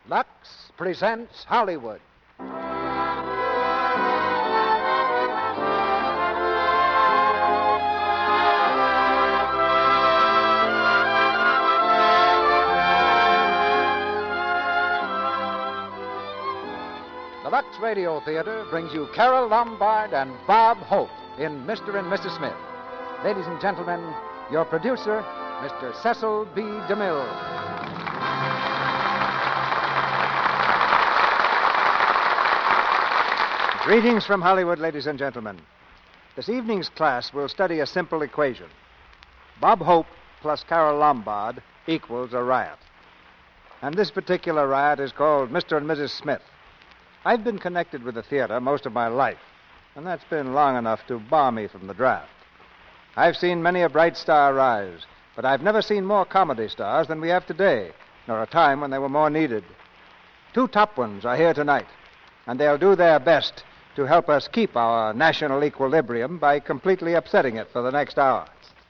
Lux presents Hollywood. The Lux Radio Theater brings you Carole Lombard and Bob Hope in Mr. and Mrs. Smith. Ladies and gentlemen, your producer, Mr. Cecil B. DeMille. Greetings from Hollywood, ladies and gentlemen. This evening's class will study a simple equation. Bob Hope plus Carole Lombard equals a riot. And this particular riot is called Mr. and Mrs. Smith. I've been connected with the theater most of my life, and that's been long enough to bar me from the draft. I've seen many a bright star rise, but I've never seen more comedy stars than we have today, nor a time when they were more needed. Two top ones are here tonight, and they'll do their best to help us keep our national equilibrium by completely upsetting it for the next hour.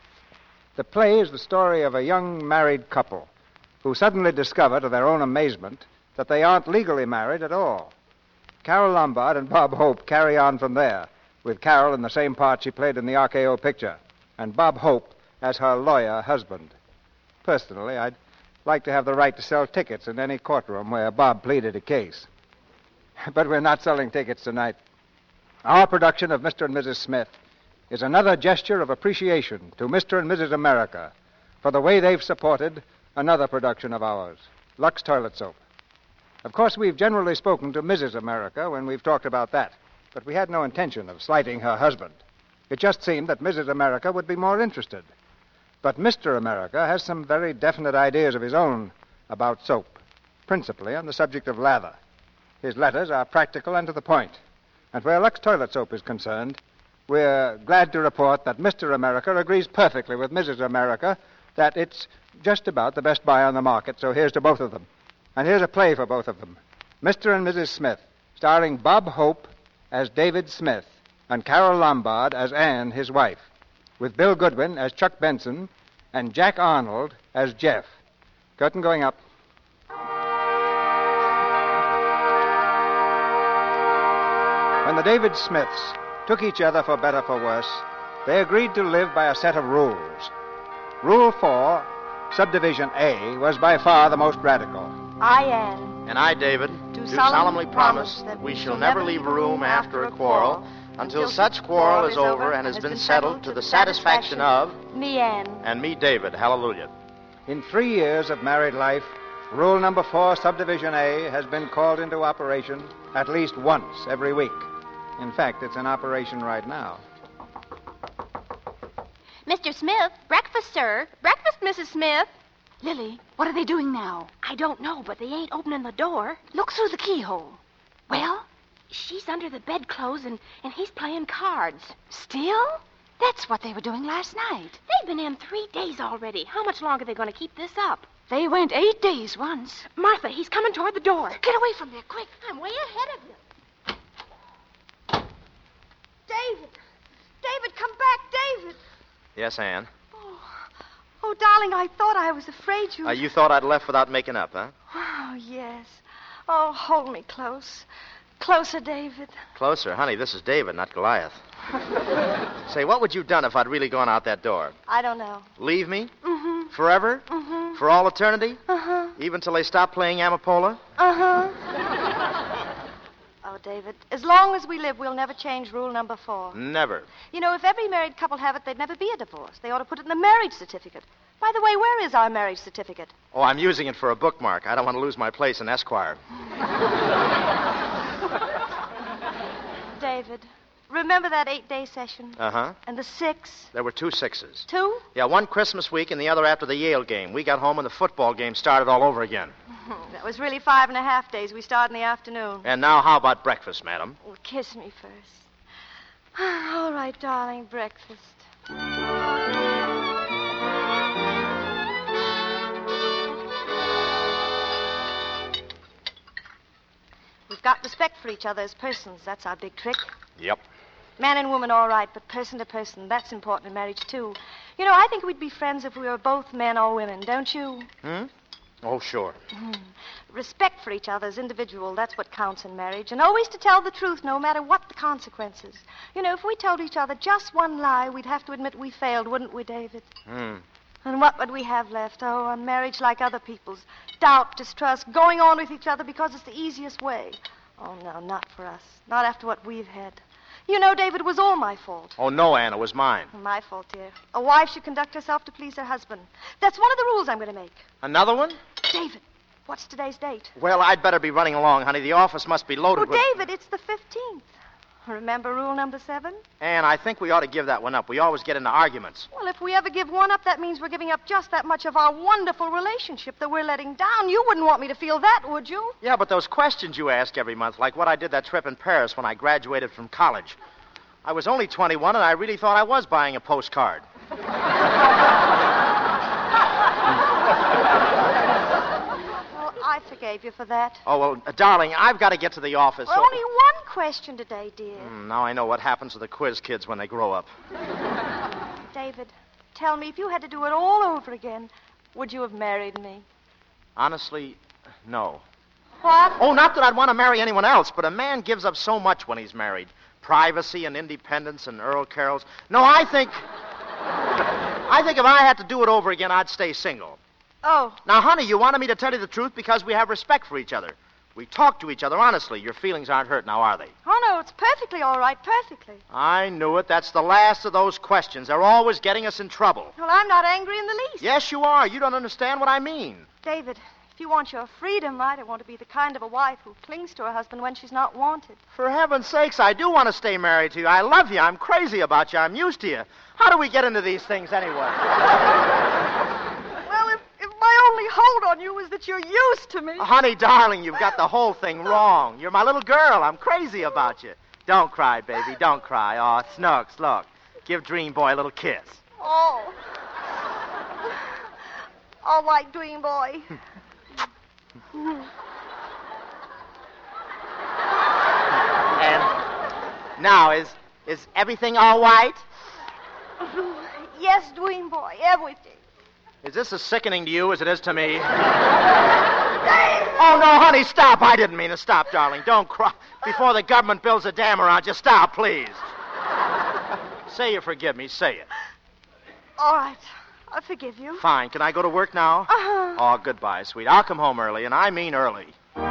The play is the story of a young married couple who suddenly discover, to their own amazement, that they aren't legally married at all. Carole Lombard and Bob Hope carry on from there, with Carole in the same part she played in the RKO picture, and Bob Hope as her lawyer husband. Personally, I'd like to have the right to sell tickets in any courtroom where Bob pleaded a case. But we're not selling tickets tonight. Our production of Mr. and Mrs. Smith is another gesture of appreciation to Mr. and Mrs. America for the way they've supported another production of ours, Lux Toilet Soap. Of course, we've generally spoken to Mrs. America when we've talked about that, but we had no intention of slighting her husband. It just seemed that Mrs. America would be more interested. But Mr. America has some very definite ideas of his own about soap, principally on the subject of lather. His letters are practical and to the point. And where Lux Toilet Soap is concerned, we're glad to report that Mr. America agrees perfectly with Mrs. America that it's just about the best buy on the market, so here's to both of them. And here's a play for both of them. Mr. and Mrs. Smith, starring Bob Hope as David Smith and Carole Lombard as Anne, his wife, with Bill Goodwin as Chuck Benson and Jack Arnold as Jeff. Curtain going up. When the David Smiths took each other for better for worse, they agreed to live by a set of rules. Rule 4, Subdivision A, was by far the most radical. I, Anne. And I, David, do solemnly promise that we shall never leave a room after a quarrel until such quarrel is over and has been settled to the satisfaction of me, Anne. And me, David. Hallelujah. In 3 years of married life, Rule number 4, Subdivision A, has been called into operation at least once every week. In fact, it's in operation right now. Mr. Smith, breakfast, sir. Breakfast, Mrs. Smith. Lily, what are they doing now? I don't know, but they ain't opening the door. Look through the keyhole. Well? She's under the bedclothes, and he's playing cards. Still? That's what they were doing last night. They've been in 3 days already. How much longer are they going to keep this up? They went 8 days once. Martha, he's coming toward the door. Get away from there, quick. I'm way ahead of you. David! David, come back, David! Yes, Anne? Oh, darling, I thought I was afraid you... You thought I'd left without making up, huh? Oh, yes. Oh, hold me close. Closer, David. Closer? Honey, this is David, not Goliath. Say, what would you have done if I'd really gone out that door? I don't know. Leave me? Mm-hmm. Forever? Mm-hmm. For all eternity? Uh-huh. Even till they stop playing Amapola? Uh-huh. Oh, David, as long as we live, we'll never change rule number 4. Never. You know, if every married couple have it, there'd never be a divorce. They ought to put it in the marriage certificate. By the way, where is our marriage certificate? Oh, I'm using it for a bookmark. I don't want to lose my place in Esquire. David, remember that 8-day session? Uh-huh. And the 6? There were 2 6s. 2? Yeah, one Christmas week and the other after the Yale game. We got home and the football game started all over again. That was really 5.5 days. We start in the afternoon. And now how about breakfast, madam? Well, kiss me first. All right, darling, breakfast. We've got respect for each other as persons. That's our big trick. Yep. Man and woman, all right, but person to person. That's important in marriage, too. You know, I think we'd be friends if we were both men or women, don't you? Oh, sure. Respect for each other as individual, that's what counts in marriage. And always to tell the truth, no matter what the consequences. You know, if we told each other just one lie, we'd have to admit we failed, wouldn't we, David? And what would we have left? Oh, a marriage like other people's. Doubt, distrust, going on with each other because it's the easiest way. Oh, no, not for us. Not after what we've had. You know, David, it was all my fault. Oh, no, Anne, it was mine. My fault, dear. A wife should conduct herself to please her husband. That's one of the rules I'm going to make. Another one? David, what's today's date? Well, I'd better be running along, honey. The office must be loaded with... David, it's the 15th. Remember rule number 7? Anne, I think we ought to give that one up. We always get into arguments. Well, if we ever give one up, that means we're giving up just that much of our wonderful relationship that we're letting down. You wouldn't want me to feel that, would you? Yeah, but those questions you ask every month, like what I did that trip in Paris when I graduated from college. I was only 21, and I really thought I was buying a postcard. I forgave you for that. Oh, well, darling, I've got to get to the office. Well, only one question today, dear. Now I know what happens to the quiz kids when they grow up. David, tell me, if you had to do it all over again, would you have married me? Honestly, no. What? Oh, not that I'd want to marry anyone else, but a man gives up so much when he's married. Privacy and independence and Earl Carols. No, I think if I had to do it over again, I'd stay single. Oh. Now, honey, you wanted me to tell you the truth because we have respect for each other. We talk to each other honestly. Your feelings aren't hurt now, are they? Oh, no, it's perfectly all right, perfectly. I knew it. That's the last of those questions. They're always getting us in trouble. Well, I'm not angry in the least. Yes, you are. You don't understand what I mean. David, if you want your freedom, I don't want to be the kind of a wife who clings to her husband when she's not wanted. For heaven's sakes, I do want to stay married to you. I love you. I'm crazy about you. I'm used to you. How do we get into these things anyway? If my only hold on you is that you're used to me. Honey, darling, you've got the whole thing wrong. You're my little girl. I'm crazy about you. Don't cry, baby. Don't cry. Oh, Snooks, look. Give Dream Boy a little kiss. Oh. All right, Dream Boy. And now, is everything all right? Yes, Dream Boy, everything. Is this as sickening to you as it is to me? Oh, no, honey, stop. I didn't mean to stop, darling. Don't cry. Before the government builds a dam around you, stop, please. Say you forgive me. Say it. All right. I forgive you. Fine. Can I go to work now? Uh-huh. Oh, goodbye, sweet. I'll come home early, and I mean early.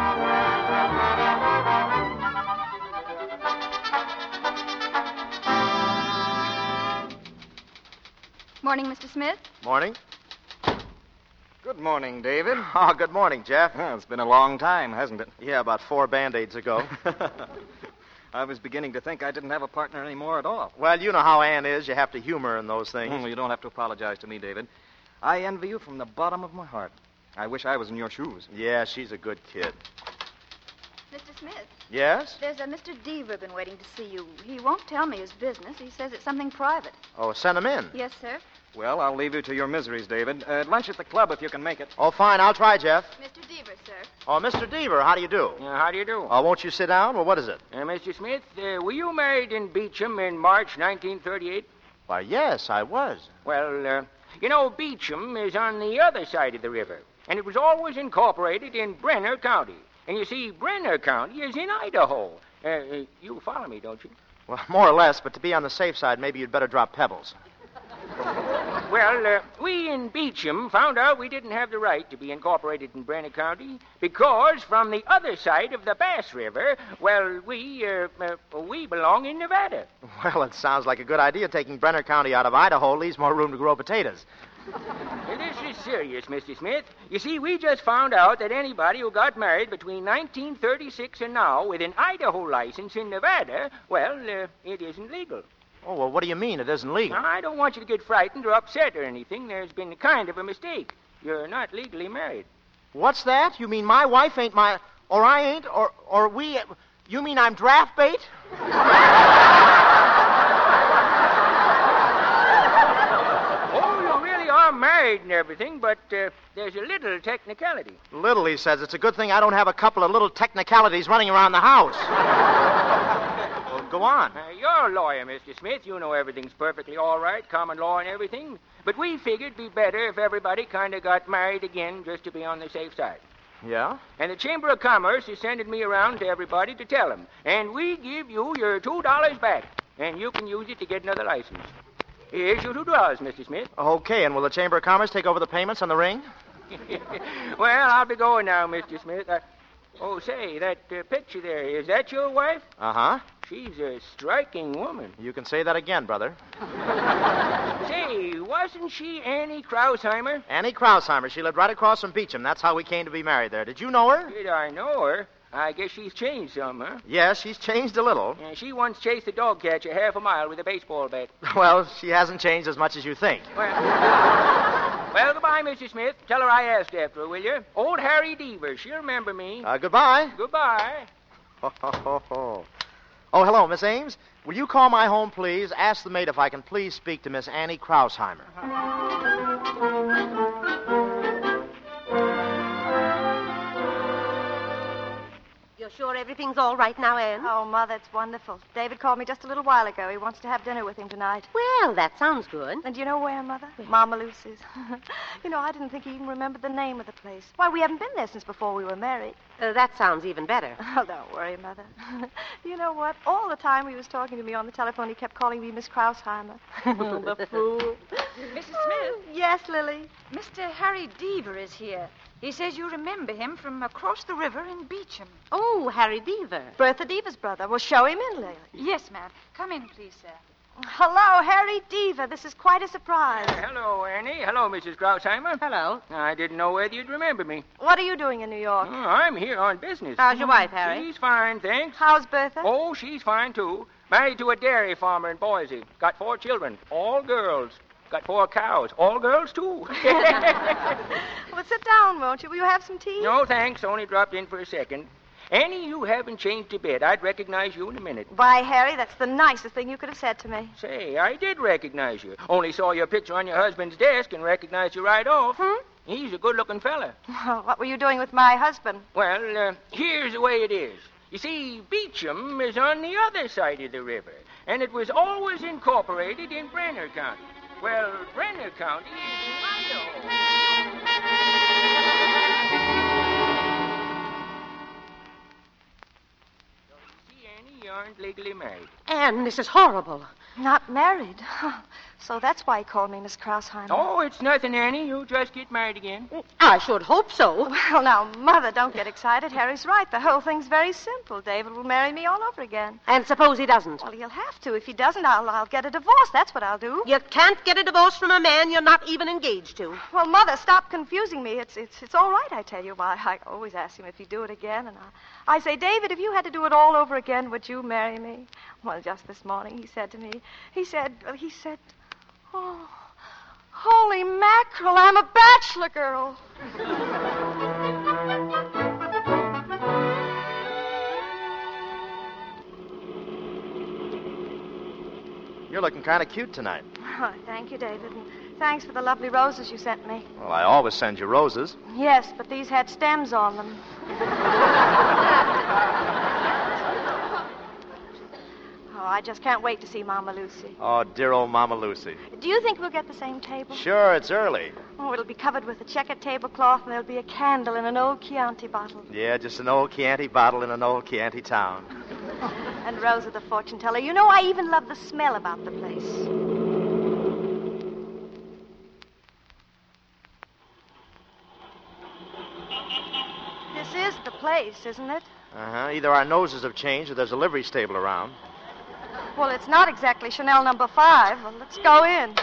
Morning, Mr. Smith. Morning. Good morning, David. Oh, good morning, Jeff. Well, it's been a long time, hasn't it? Yeah, about 4 Band-Aids ago. I was beginning to think I didn't have a partner anymore at all. Well, you know how Ann is. You have to humor in those things. You don't have to apologize to me, David. I envy you from the bottom of my heart. I wish I was in your shoes. Yeah, she's a good kid. Mr. Smith, Yes? there's a Mr. Deaver been waiting to see you. He won't tell me his business. He says it's something private. Oh, send him in. Yes, sir. Well, I'll leave you to your miseries, David. Lunch at the club if you can make it. Oh, fine. I'll try, Jeff. Mr. Deaver, sir. Oh, Mr. Deaver, how do you do? How do you do? Won't you sit down? Well, what is it? Mr. Smith, were you married in Beecham in March 1938? Why, yes, I was. Well, you know, Beecham is on the other side of the river, and it was always incorporated in Brenner County. And you see, Brenner County is in Idaho. You follow me, don't you? Well, more or less, but to be on the safe side, maybe you'd better drop pebbles. Well, we in Beecham found out we didn't have the right to be incorporated in Brenner County because from the other side of the Bass River, well, we belong in Nevada. Well, it sounds like a good idea. Taking Brenner County out of Idaho leaves more room to grow potatoes. This is serious, Mr. Smith. You see, we just found out that anybody who got married between 1936 and now with an Idaho license in Nevada, well, it isn't legal. Oh, well, what do you mean it isn't legal? Now, I don't want you to get frightened or upset or anything. There's been kind of a mistake. You're not legally married. What's that? You mean my wife ain't my... Or I ain't? Or we... You mean I'm draft bait? Oh, you really are married and everything, but there's a little technicality. Little, he says. It's a good thing I don't have a couple of little technicalities running around the house. Well, go on. You're a lawyer, Mr. Smith. You know everything's perfectly all right, common law and everything. But we figured it'd be better if everybody kind of got married again just to be on the safe side. Yeah? And the Chamber of Commerce is sending me around to everybody to tell them. And we give you your $2 back. And you can use it to get another license. Here's your $2, Mr. Smith. Okay, and will the Chamber of Commerce take over the payments on the ring? Well, I'll be going now, Mr. Smith. Say, that picture there, is that your wife? Uh-huh. She's a striking woman. You can say that again, brother. Say, wasn't she Annie Krausheimer? Annie Krausheimer. She lived right across from Beecham. That's how we came to be married there. Did you know her? Did I know her? I guess she's changed some, huh? Yes, she's changed a little. Yeah, she once chased a dog catcher half a mile with a baseball bat. Well, she hasn't changed as much as you think. Well, goodbye, Mr. Smith. Tell her I asked after her, will you? Old Harry Deaver. She'll remember me. Goodbye. Goodbye. Oh, hello, Miss Ames. Will you call my home, please? Ask the maid if I can please speak to Miss Annie Krausheimer. You're sure everything's all right now, Anne? Oh, Mother, it's wonderful. David called me just a little while ago. He wants to have dinner with him tonight. Well, that sounds good. And you know where, Mother? Mama Lucy's. I didn't think he even remembered the name of the place. Why, we haven't been there since before we were married. That sounds even better. Oh, don't worry, Mother. You know what? All the time he was talking to me on the telephone, he kept calling me Miss Krausheimer. The fool. Mrs. Smith, Yes, Lily. Mr. Harry Deaver is here. He says you remember him from across the river in Beecham. Oh, Harry Deaver. Bertha Deaver's brother. Well, show him in, Lily. Yes, ma'am. Come in, please, sir. Hello, Harry Deaver. This is quite a surprise. Hello, Annie. Hello, Mrs. Krausheimer. Hello. I didn't know whether you'd remember me. What are you doing in New York? Oh, I'm here on business. How's your wife, Harry? She's fine, thanks. How's Bertha? Oh, she's fine, too. Married to a dairy farmer in Boise. Got 4 children, all girls. Got 4 cows, all girls, too. Well, sit down, won't you? Will you have some tea? No, thanks. Only dropped in for a second. Annie, you haven't changed a bit. I'd recognize you in a minute. Why, Harry, that's the nicest thing you could have said to me. Say, I did recognize you. Only saw your picture on your husband's desk and recognized you right off. He's a good-looking fella. What were you doing with my husband? Well, here's the way it is. You see, Beecham is on the other side of the river, and it was always incorporated in Brenner County. Well, Brenner County is in Idaho. So you see, Annie, you aren't legally married. Anne, this is horrible. Not married. So that's why he called me Miss Krausheimer. Oh, it's nothing, Annie. You'll just get married again. I should hope so. Well, now, Mother, don't get excited. Harry's right. The whole thing's very simple. David will marry me all over again. And suppose he doesn't? Well, he'll have to. If he doesn't, I'll get a divorce. That's what I'll do. You can't get a divorce from a man you're not even engaged to. Well, Mother, stop confusing me. It's all right, I tell you. Why, I always ask him if he'd do it again, and I say, David, if you had to do it all over again, would you marry me? Well, just this morning he said to me, he said, oh, holy mackerel, I'm a bachelor girl. You're looking kind of cute tonight. Oh, thank you, David, and thanks for the lovely roses you sent me. Well, I always send you roses. Yes, but these had stems on them. Oh, I just can't wait to see Mama Lucy. Oh, dear old Mama Lucy. Do you think we'll get the same table? Sure, it's early. Oh, it'll be covered with a checkered tablecloth, and there'll be a candle in an old Chianti bottle. Yeah, just an old Chianti bottle in an old Chianti town. And Rosa the fortune teller. You know, I even love the smell about the place. This is the place, isn't it? Uh-huh. Either our noses have changed or there's a livery stable around. Well, it's not exactly Chanel number 5. Well, let's go in.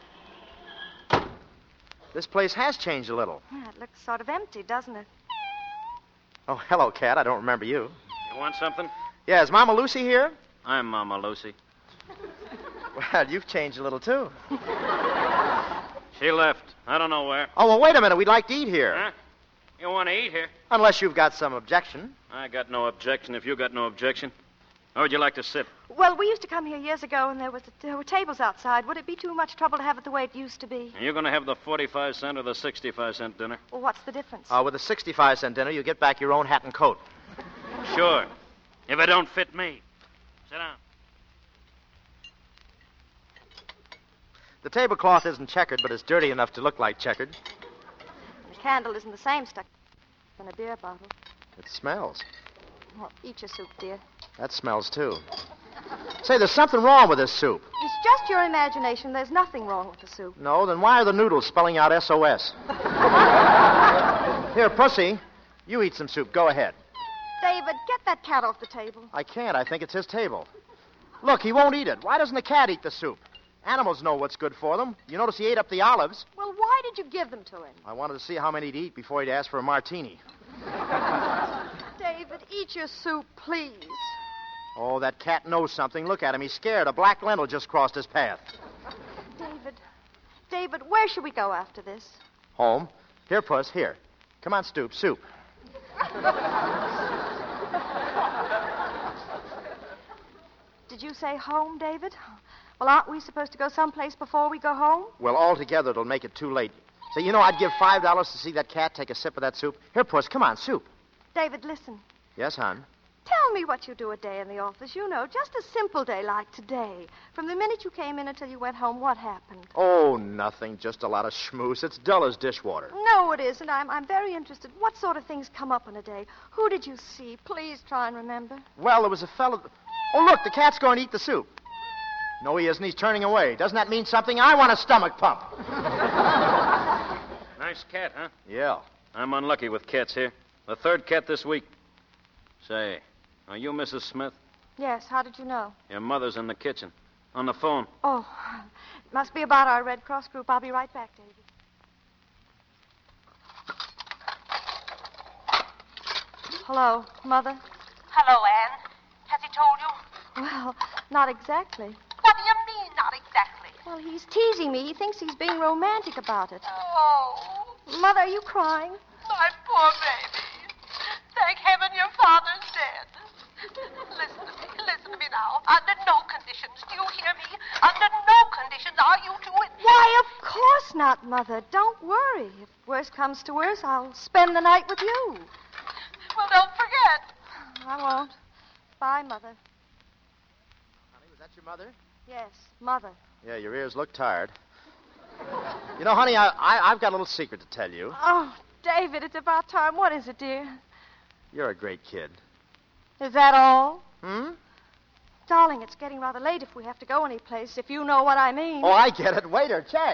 This place has changed a little. Yeah, it looks sort of empty, doesn't it? Oh, hello, Cat. I don't remember you. You want something? Yeah, is Mama Lucy here? I'm Mama Lucy. Well, you've changed a little, too. She left. I don't know where. Oh, well, wait a minute. We'd like to eat here. Huh? You want to eat here? Unless you've got some objection. I got no objection if you got no objection. Where would you like to sit? Well, we used to come here years ago, and there were tables outside. Would it be too much trouble to have it the way it used to be? Are you going to have the 45-cent or the 65-cent dinner? Well, what's the difference? With a 65-cent dinner, you get back your own hat and coat. Sure. If it don't fit me. Sit down. The tablecloth isn't checkered, but it's dirty enough to look like checkered. The candle isn't the same stuck. than a beer bottle. It smells. Well, eat your soup, dear. That smells, too. Say, there's something wrong with this soup. It's just your imagination. There's nothing wrong with the soup. No, then why are the noodles spelling out SOS? Here, Pussy, you eat some soup. Go ahead. David, get that cat off the table. I can't. I think it's his table. Look, he won't eat it. Why doesn't the cat eat the soup? Animals know what's good for them. You notice he ate up the olives. Well, why did you give them to him? I wanted to see how many he'd eat before he'd ask for a martini. David, eat your soup, please. Oh, that cat knows something. Look at him. He's scared. A black lentil just crossed his path. David, where should we go after this? Home. Here, Puss, here. Come on, Stoop. Soup. Did you say home, David? Well, aren't we supposed to go someplace before we go home? Well, altogether, it'll make it too late. Say, you know, I'd give $5 to see that cat take a sip of that soup. Here, Puss, come on, soup. David, listen. Yes, hon? Tell me what you do a day in the office. You know, just a simple day like today. From the minute you came in until you went home, what happened? Oh, nothing. Just a lot of schmooze. It's dull as dishwater. No, it isn't. I'm very interested. What sort of things come up in a day? Who did you see? Please try and remember. Well, there was a fellow... Oh, look, the cat's going to eat the soup. No, he isn't. He's turning away. Doesn't that mean something? I want a stomach pump. Nice cat, huh? Yeah. I'm unlucky with cats here. The third cat this week. Say, are you Mrs. Smith? Yes, how did you know? Your mother's in the kitchen. On the phone. Oh, it must be about our Red Cross group. I'll be right back, David. Hello, Mother. Hello, Anne. Has he told you? Well, not exactly. What do you mean, not exactly? Well, he's teasing me. He thinks he's being romantic about it. Oh, Mother, are you crying? my poor baby. Thank heaven your father's dead. Listen to me now. Under no conditions, do you hear me? Under no conditions are you to... Why, of course not, Mother. Don't worry. If worse comes to worse, I'll spend the night with you. Well, don't forget. I won't. Bye, Mother. Honey, was that your mother? Yes, Mother. Yeah, your ears look tired. You know, honey, I've got a little secret to tell you. Oh, David, it's about time. What is it, dear? You're a great kid. Is that all? Hmm? Darling, it's getting rather late if we have to go anyplace, if you know what I mean. Oh, I get it. Waiter, check.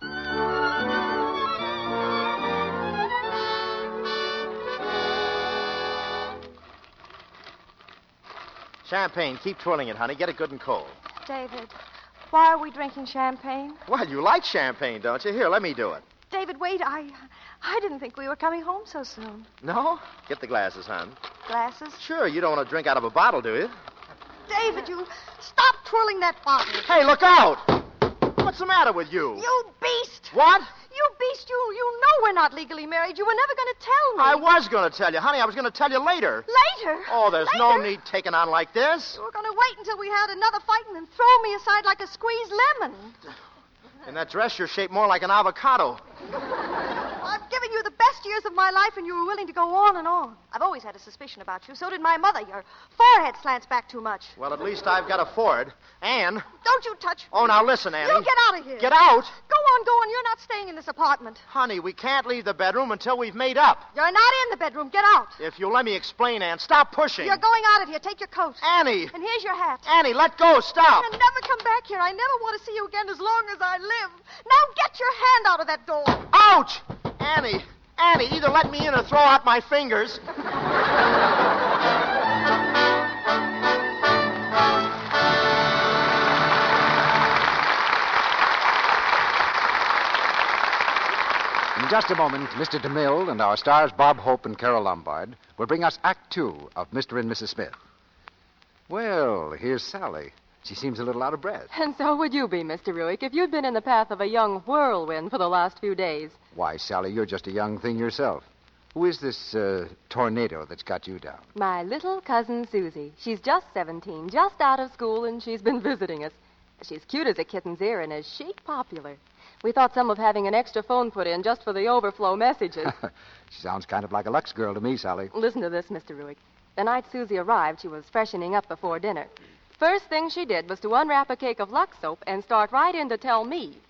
Champagne. Keep twirling it, honey. Get it good and cold. David, why are we drinking champagne? Well, you like champagne, don't you? Here, let me do it. David, wait. I didn't think we were coming home so soon. No? Get the glasses, hon. Glasses? Sure, you don't want to drink out of a bottle, do you? David, you stop twirling that bottle. Hey, look out! What's the matter with you? You beast! What? You beast, you know we're not legally married. You were never going to tell me. I was going to tell you. Honey, I was going to tell you later. Later? Oh, there's Later? no need taking on like this. You were going to wait until we had another fight and then throw me aside like a squeezed lemon. In that dress, you're shaped more like an avocado. I've given you the best years of my life, and you were willing to go on and on. I've always had a suspicion about you. So did my mother. Your forehead slants back too much. Well, at least I've got a Ford. Anne. Don't you touch me. Oh, now listen, Annie. You get out of here. Get out? Go on. You're not staying in this apartment. Honey, we can't leave the bedroom until we've made up. You're not in the bedroom. Get out. If you'll let me explain, Anne, stop pushing. You're going out of here. Take your coat. Annie. And here's your hat. Annie, let go. Stop. And never come back here. I never want to see you again as long as I live. Now get your hand out of that door. Ouch! Annie, either let me in or throw out my fingers. In just a moment, Mr. DeMille and our stars Bob Hope and Carol Lombard will bring us Act 2 of Mr. and Mrs. Smith. Well, here's Sally. She seems a little out of breath. And so would you be, Mr. Ruick, if you'd been in the path of a young whirlwind for the last few days. Why, Sally, you're just a young thing yourself. Who is this tornado that's got you down? My little cousin Susie. She's just 17, just out of school, and she's been visiting us. She's cute as a kitten's ear and as chic popular. We thought some of having an extra phone put in just for the overflow messages. She sounds kind of like a Lux girl to me, Sally. Listen to this, Mr. Ruick. The night Susie arrived, she was freshening up before dinner. First thing she did was to unwrap a cake of Lux soap and start right in to tell me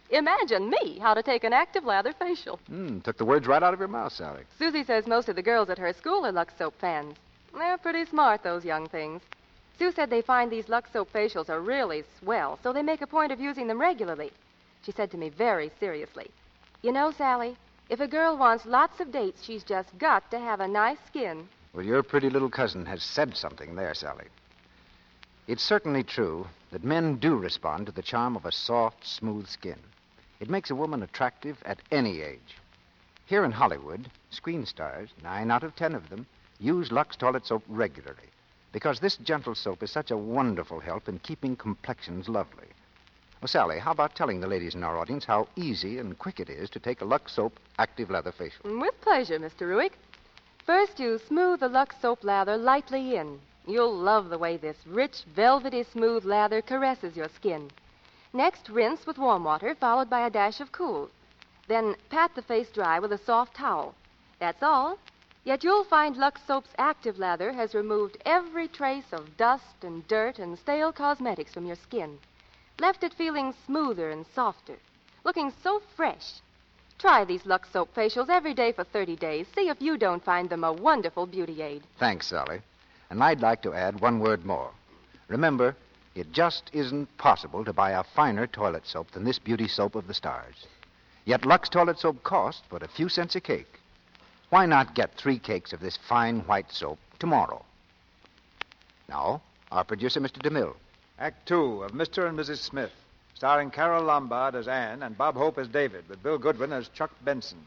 Imagine me how to take an active lather facial. Took the words right out of your mouth, Sally. Susie says most of the girls at her school are Lux Soap fans. They're pretty smart, those young things. Sue said they find these Lux Soap facials are really swell, so they make a point of using them regularly. She said to me very seriously, "You know, Sally, if a girl wants lots of dates, she's just got to have a nice skin." Well, your pretty little cousin has said something there, Sally. It's certainly true that men do respond to the charm of a soft, smooth skin. It makes a woman attractive at any age. Here in Hollywood, screen stars, 9 out of 10 of them, use Lux toilet soap regularly because this gentle soap is such a wonderful help in keeping complexions lovely. Well, Sally, how about telling the ladies in our audience how easy and quick it is to take a Lux Soap active lather facial? With pleasure, Mr. Ruick. First, you smooth the Lux Soap lather lightly in. You'll love the way this rich, velvety smooth lather caresses your skin. Next, rinse with warm water, followed by a dash of cool. Then pat the face dry with a soft towel. That's all. Yet you'll find Lux Soap's active lather has removed every trace of dust and dirt and stale cosmetics from your skin. Left it feeling smoother and softer, looking so fresh. Try these Lux Soap facials every day for 30 days. See if you don't find them a wonderful beauty aid. Thanks, Sally. And I'd like to add one word more. Remember, it just isn't possible to buy a finer toilet soap than this beauty soap of the stars. Yet Lux toilet soap costs but a few cents a cake. Why not get 3 cakes of this fine white soap tomorrow? Now, our producer, Mr. DeMille. Act 2 of Mr. and Mrs. Smith, starring Carol Lombard as Anne and Bob Hope as David, with Bill Goodwin as Chuck Benson.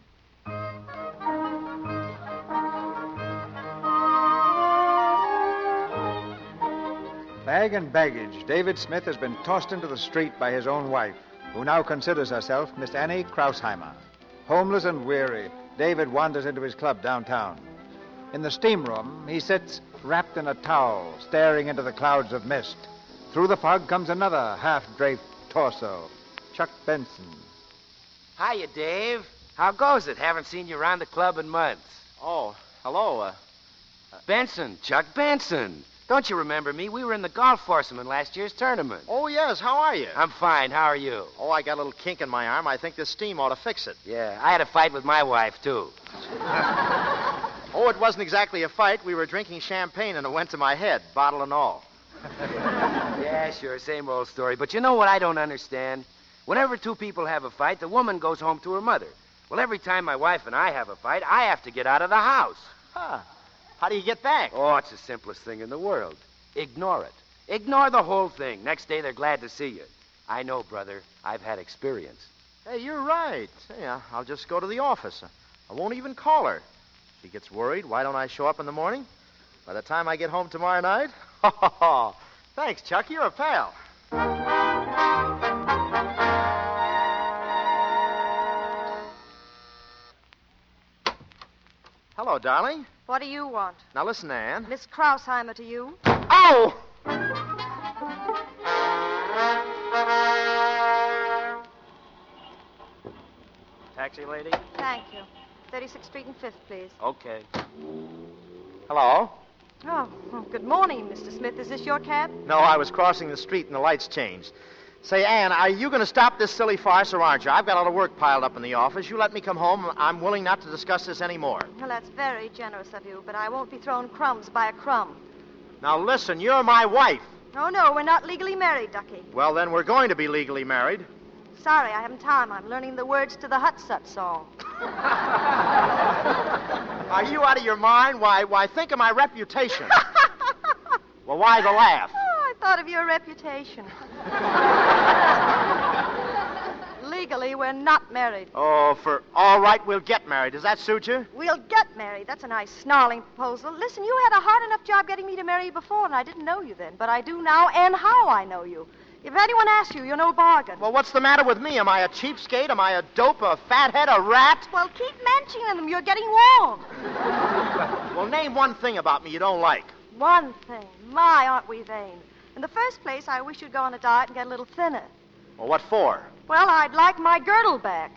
Bag and baggage, David Smith has been tossed into the street by his own wife, who now considers herself Miss Annie Krausheimer. Homeless and weary, David wanders into his club downtown. In the steam room, he sits wrapped in a towel, staring into the clouds of mist. Through the fog comes another half-draped torso, Chuck Benson. Hiya, Dave. How goes it? Haven't seen you around the club in months. Oh, hello. Benson, Chuck Benson. Don't you remember me? We were in the golf foursome in last year's tournament. Oh, yes. How are you? I'm fine. How are you? Oh, I got a little kink in my arm. I think this steam ought to fix it. Yeah, I had a fight with my wife, too. Oh, it wasn't exactly a fight. We were drinking champagne and it went to my head, bottle and all. Yeah, sure, same old story. But you know what I don't understand? Whenever 2 people have a fight, the woman goes home to her mother. Well, every time my wife and I have a fight, I have to get out of the house. Huh. How do you get back? Oh, it's the simplest thing in the world. Ignore it. Ignore the whole thing. Next day, they're glad to see you. I know, brother. I've had experience. Hey, you're right. Hey, I'll just go to the office. I won't even call her. She gets worried. Why don't I show up in the morning? By the time I get home tomorrow night? Thanks, Chuck. You're a pal. Hello, darling. What do you want? Now listen, Anne. Miss Krausheimer to you. Oh! Taxi lady? Thank you. 36th Street and 5th, please. Okay. Hello? Oh, good morning, Mr. Smith. Is this your cab? No, I was crossing the street and the lights changed. Say, Anne, are you going to stop this silly farce or aren't you? I've got a lot of work piled up in the office. You let me come home. I'm willing not to discuss this anymore. Well, that's very generous of you, but I won't be thrown crumbs by a crumb. Now, listen, you're my wife. Oh, no, we're not legally married, Ducky. Well, then we're going to be legally married. Sorry, I haven't time. I'm learning the words to the Hut-Sut song. Are you out of your mind? Why, think of my reputation. Well, why the laugh? Oh, I thought of your reputation. Legally, we're not married. Oh, all right, we'll get married. Does that suit you? We'll get married. That's a nice snarling proposal. Listen, you had a hard enough job getting me to marry you before, and I didn't know you then. But I do now, and how I know you. If anyone asks you, you're no bargain. Well, what's the matter with me? Am I a cheapskate? Am I a dope, a fathead, a rat? Well, keep mentioning them. You're getting warm. Well, name one thing about me you don't like. One thing. My, aren't we vain? In the first place, I wish you'd go on a diet and get a little thinner. Well, what for? Well, I'd like my girdle back.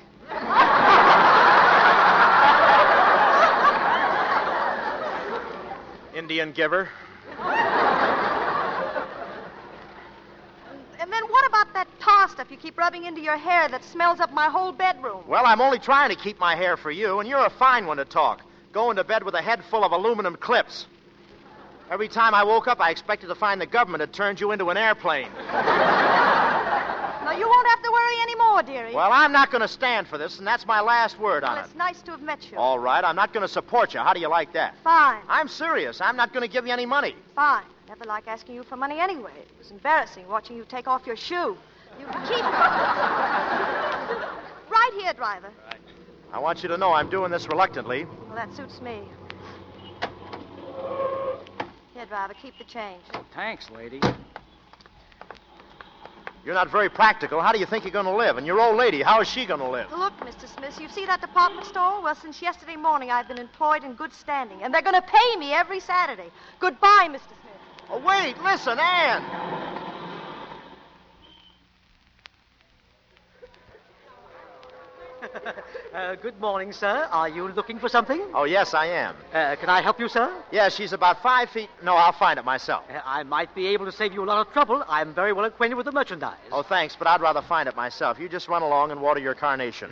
Indian giver. And then what about that tar stuff you keep rubbing into your hair that smells up my whole bedroom? Well, I'm only trying to keep my hair for you, and you're a fine one to talk. Going to bed with a head full of aluminum clips. Every time I woke up, I expected to find the government had turned you into an airplane. No, you won't have to worry anymore, dearie. Well, I'm not going to stand for this, and that's my last word on Well, it. it's nice to have met you. All right, I'm not going to support you. How do you like that? Fine. I'm serious. I'm not going to give you any money. Fine. I never like asking you for money anyway. It was embarrassing watching you take off your shoe. You keep... Right here, driver. I want you to know I'm doing this reluctantly. Well, that suits me. Here, driver, keep the change. Thanks, lady. You're not very practical. How do you think you're going to live? And your old lady, how is she going to live? Look, Mr. Smith, you see that department store? Well, since yesterday morning, I've been employed in good standing, and they're going to pay me every Saturday. Goodbye, Mr. Smith. Oh, wait, listen, Ann. Good morning, sir. Are you looking for something? Oh, yes, I am. Can I help you, sir? Yeah, she's about 5 feet. No, I'll find it myself. I might be able to save you a lot of trouble. I'm very well acquainted with the merchandise. Oh, thanks, but I'd rather find it myself. You just run along and water your carnation.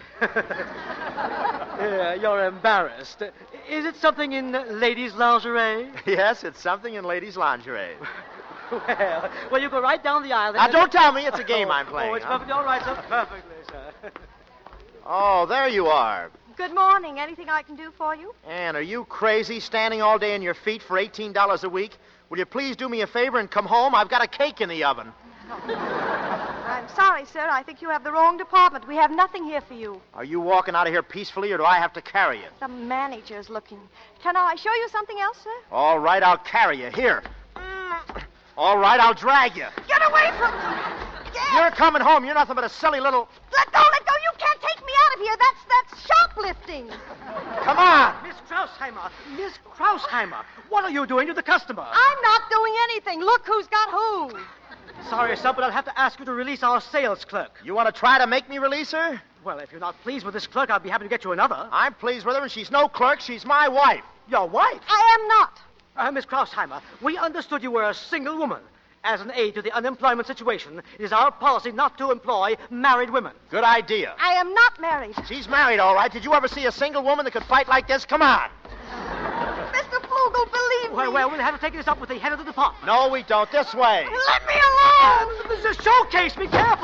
You're embarrassed. Is it something in ladies' lingerie? Yes, it's something in ladies' lingerie. Well, you go right down the aisle. Now, don't tell me it's a game I'm playing. Oh, it's huh? perfectly all right, sir. Perfectly, sir. Oh, there you are. Good morning. Anything I can do for you? Ann, are you crazy standing all day on your feet for $18 a week? Will you please do me a favor and come home? I've got a cake in the oven. I'm sorry, sir. I think you have the wrong department. We have nothing here for you. Are you walking out of here peacefully, or do I have to carry you? The manager's looking. Can I show you something else, sir? All right, I'll carry you. Here. All right, I'll drag you. Get away from me! You're coming home. You're nothing but a silly little... Let go! You can't take me out of here. That's shoplifting. Come on! Miss Krausheimer, what are you doing to the customer? I'm not doing anything. Look who's got who. Sorry, sir, but I'll have to ask you to release our sales clerk. You want to try to make me release her? Well, if you're not pleased with this clerk, I'll be happy to get you another. I'm pleased with her, and she's no clerk. She's my wife. Your wife? I am not. Miss Krausheimer, we understood you were a single woman. As an aid to the unemployment situation, it is our policy not to employ married women. Good idea. I am not married. She's married, all right. Did you ever see a single woman that could fight like this? Come on. Mr. Flugel, believe me. Well, we'll have to take this up with the head of the department. No, we don't. This way. Let me alone. This is a showcase. Be careful.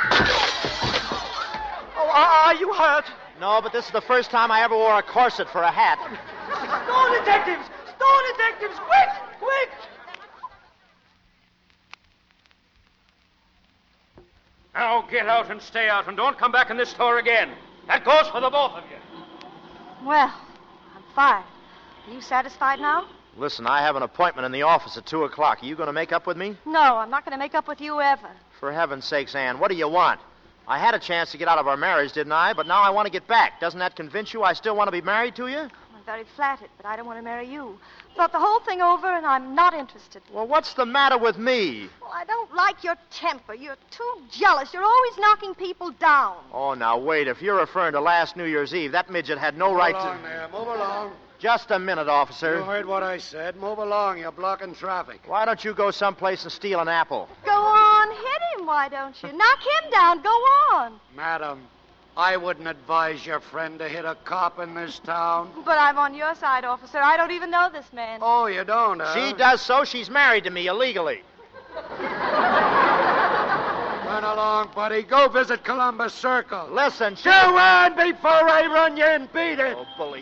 Oh, are you hurt? No, but this is the first time I ever wore a corset for a hat. Store detectives! Store detectives! Quick! Quick! Now get out and stay out, and don't come back in this store again. That goes for the both of you. Well, I'm fired. Are you satisfied now? Listen, I have an appointment in the office at 2 o'clock. Are you going to make up with me? No, I'm not going to make up with you ever. For heaven's sakes, Ann, what do you want? I had a chance to get out of our marriage, didn't I? But now I want to get back. Doesn't that convince you I still want to be married to you? I'm very flattered, but I don't want to marry you. Thought the whole thing over, and I'm not interested. Well, what's the matter with me? Well, I don't like your temper. You're too jealous. You're always knocking people down. Oh, now, wait. If you're referring to last New Year's Eve, that midget had no right to... Move along there. Move along. Just a minute, officer. You heard what I said. Move along. You're blocking traffic. Why don't you go someplace and steal an apple? Go on. Hit him, why don't you? Knock him down. Go on. Madam, I wouldn't advise your friend to hit a cop in this town. But I'm on your side, officer. I don't even know this man. Oh, you don't, huh? She does so. She's married to me illegally. Run along, buddy. Go visit Columbus Circle. Listen, Go on before I run you and beat it. Oh, bully.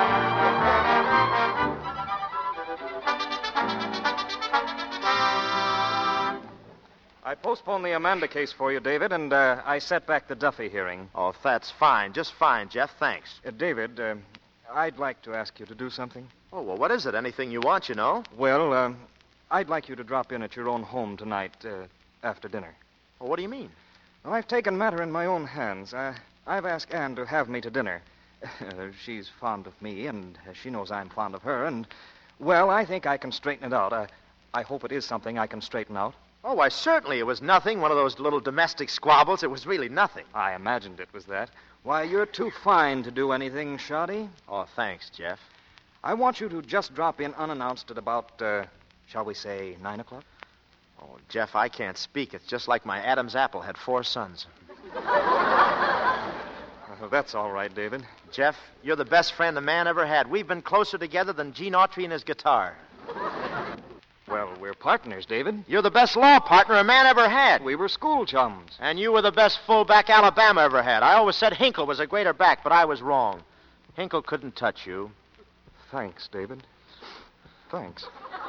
I postponed the Amanda case for you, David, and I set back the Duffy hearing. Oh, that's fine. Just fine, Jeff. Thanks. David, I'd like to ask you to do something. Oh, well, what is it? Anything you want, you know? Well, I'd like you to drop in at your own home tonight after dinner. Well, what do you mean? Well, I've taken matter in my own hands. I've asked Anne to have me to dinner. She's fond of me, and she knows I'm fond of her, and, well, I think I can straighten it out. I hope it is something I can straighten out. Oh, why, certainly. It was nothing. One of those little domestic squabbles. It was really nothing. I imagined it was that. Why, you're too fine to do anything, Shoddy. Oh, thanks, Jeff. I want you to just drop in unannounced at about, shall we say, 9 o'clock? Oh, Jeff, I can't speak. It's just like my Adam's apple had 4 sons. That's all right, David. Jeff, you're the best friend a man ever had. We've been closer together than Gene Autry and his guitar. Well, we're partners, David. You're the best law partner a man ever had. We were school chums. And you were the best fullback Alabama ever had. I always said Hinkle was a greater back, but I was wrong. Hinkle couldn't touch you. Thanks, David. Thanks.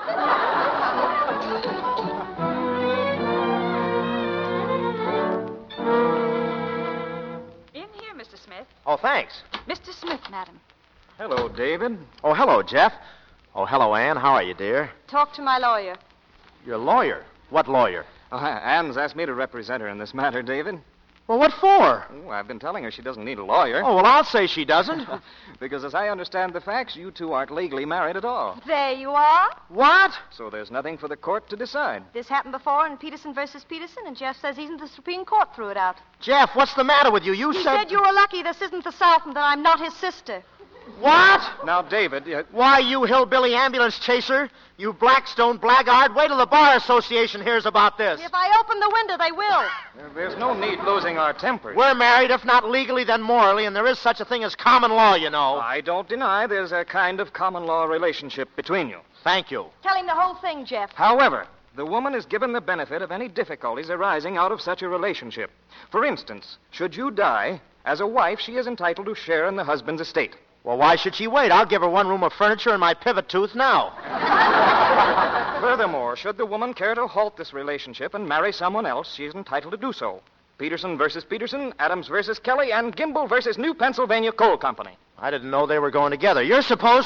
In here, Mr. Smith. Oh, thanks. Mr. Smith, madam. Hello, David. Oh, hello, Jeff. Oh, hello, Ann. How are you, dear? Talk to my lawyer. Your lawyer? What lawyer? Ann's asked me to represent her in this matter, David. Well, what for? Oh, I've been telling her she doesn't need a lawyer. Oh, well, I'll say she doesn't. Because as I understand the facts, you two aren't legally married at all. There you are. What? So there's nothing for the court to decide. This happened before in Peterson versus Peterson, and Jeff says even the Supreme Court threw it out. Jeff, what's the matter with you? He said you were lucky this isn't the South and that I'm not his sister. What? Now, David... Why, you hillbilly ambulance chaser? You Blackstone blackguard. Wait till the Bar Association hears about this. If I open the window, they will. There's no need losing our tempers. We're married, if not legally, then morally, and there is such a thing as common law, you know. I don't deny there's a kind of common law relationship between you. Thank you. Tell him the whole thing, Jeff. However, the woman is given the benefit of any difficulties arising out of such a relationship. For instance, should you die, as a wife, she is entitled to share in the husband's estate. Well, why should she wait? I'll give her 1 room of furniture and my pivot tooth now. Furthermore, should the woman care to halt this relationship and marry someone else, she is entitled to do so. Peterson versus Peterson, Adams versus Kelly, and Gimbel versus New Pennsylvania Coal Company. I didn't know they were going together. You're supposed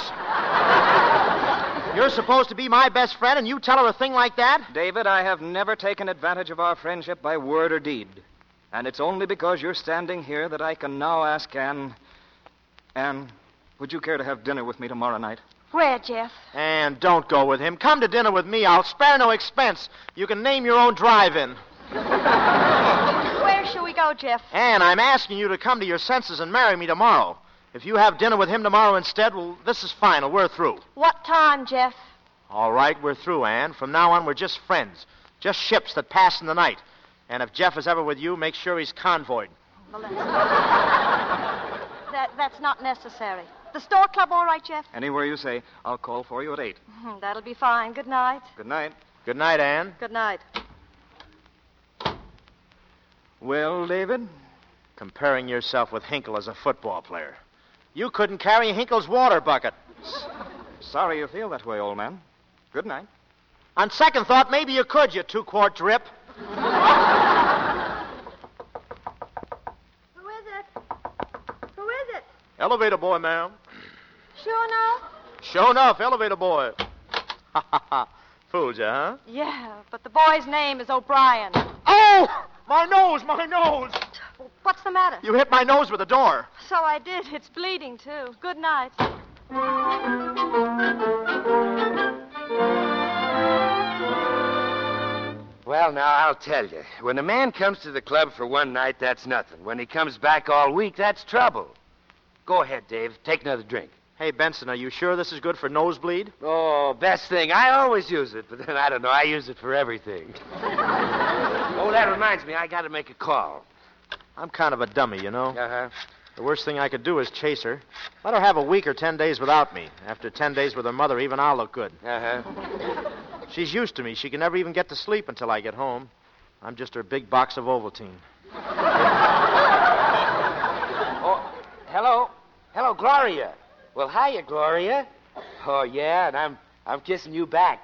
to be my best friend, and you tell her a thing like that? David, I have never taken advantage of our friendship by word or deed. And it's only because you're standing here that I can now ask Ann... Ann, would you care to have dinner with me tomorrow night? Where, Jeff? And don't go with him. Come to dinner with me. I'll spare no expense. You can name your own drive-in. Where shall we go, Jeff? Ann, I'm asking you to come to your senses and marry me tomorrow. If you have dinner with him tomorrow instead, well, this is final. We're through. What time, Jeff? All right, we're through, Ann. From now on, we're just friends. Just ships that pass in the night. And if Jeff is ever with you, make sure he's convoyed. Well, that's not necessary. The Store Club all right, Jeff? Anywhere you say. I'll call for you at 8. That'll be fine. Good night. Good night. Good night, Ann. Good night. Well, David? Comparing yourself with Hinkle as a football player. You couldn't carry Hinkle's water bucket. Sorry you feel that way, old man. Good night. On second thought, maybe you could, you 2-quart drip. Who is it? Who is it? Elevator boy, ma'am. Sure enough? Sure enough, elevator boy. Ha, ha, ha. Fooled you, huh? Yeah, but the boy's name is O'Brien. Oh! My nose, my nose! What's the matter? You hit my nose with the door. So I did. It's bleeding, too. Good night. Well, now, I'll tell you. When a man comes to the club for one night, that's nothing. When he comes back all week, that's trouble. Go ahead, Dave. Take another drink. Hey, Benson, are you sure this is good for nosebleed? Oh, best thing. I always use it, but then I don't know. I use it for everything. Oh, that reminds me. I got to make a call. I'm kind of a dummy, you know. Uh-huh. The worst thing I could do is chase her. Let her have a week or 10 days without me. After 10 days with her mother, even I'll look good. Uh-huh. She's used to me. She can never even get to sleep until I get home. I'm just her big box of Ovaltine. Oh, hello. Hello, Gloria. Well, hiya, Gloria. Oh, yeah, and I'm kissing you back.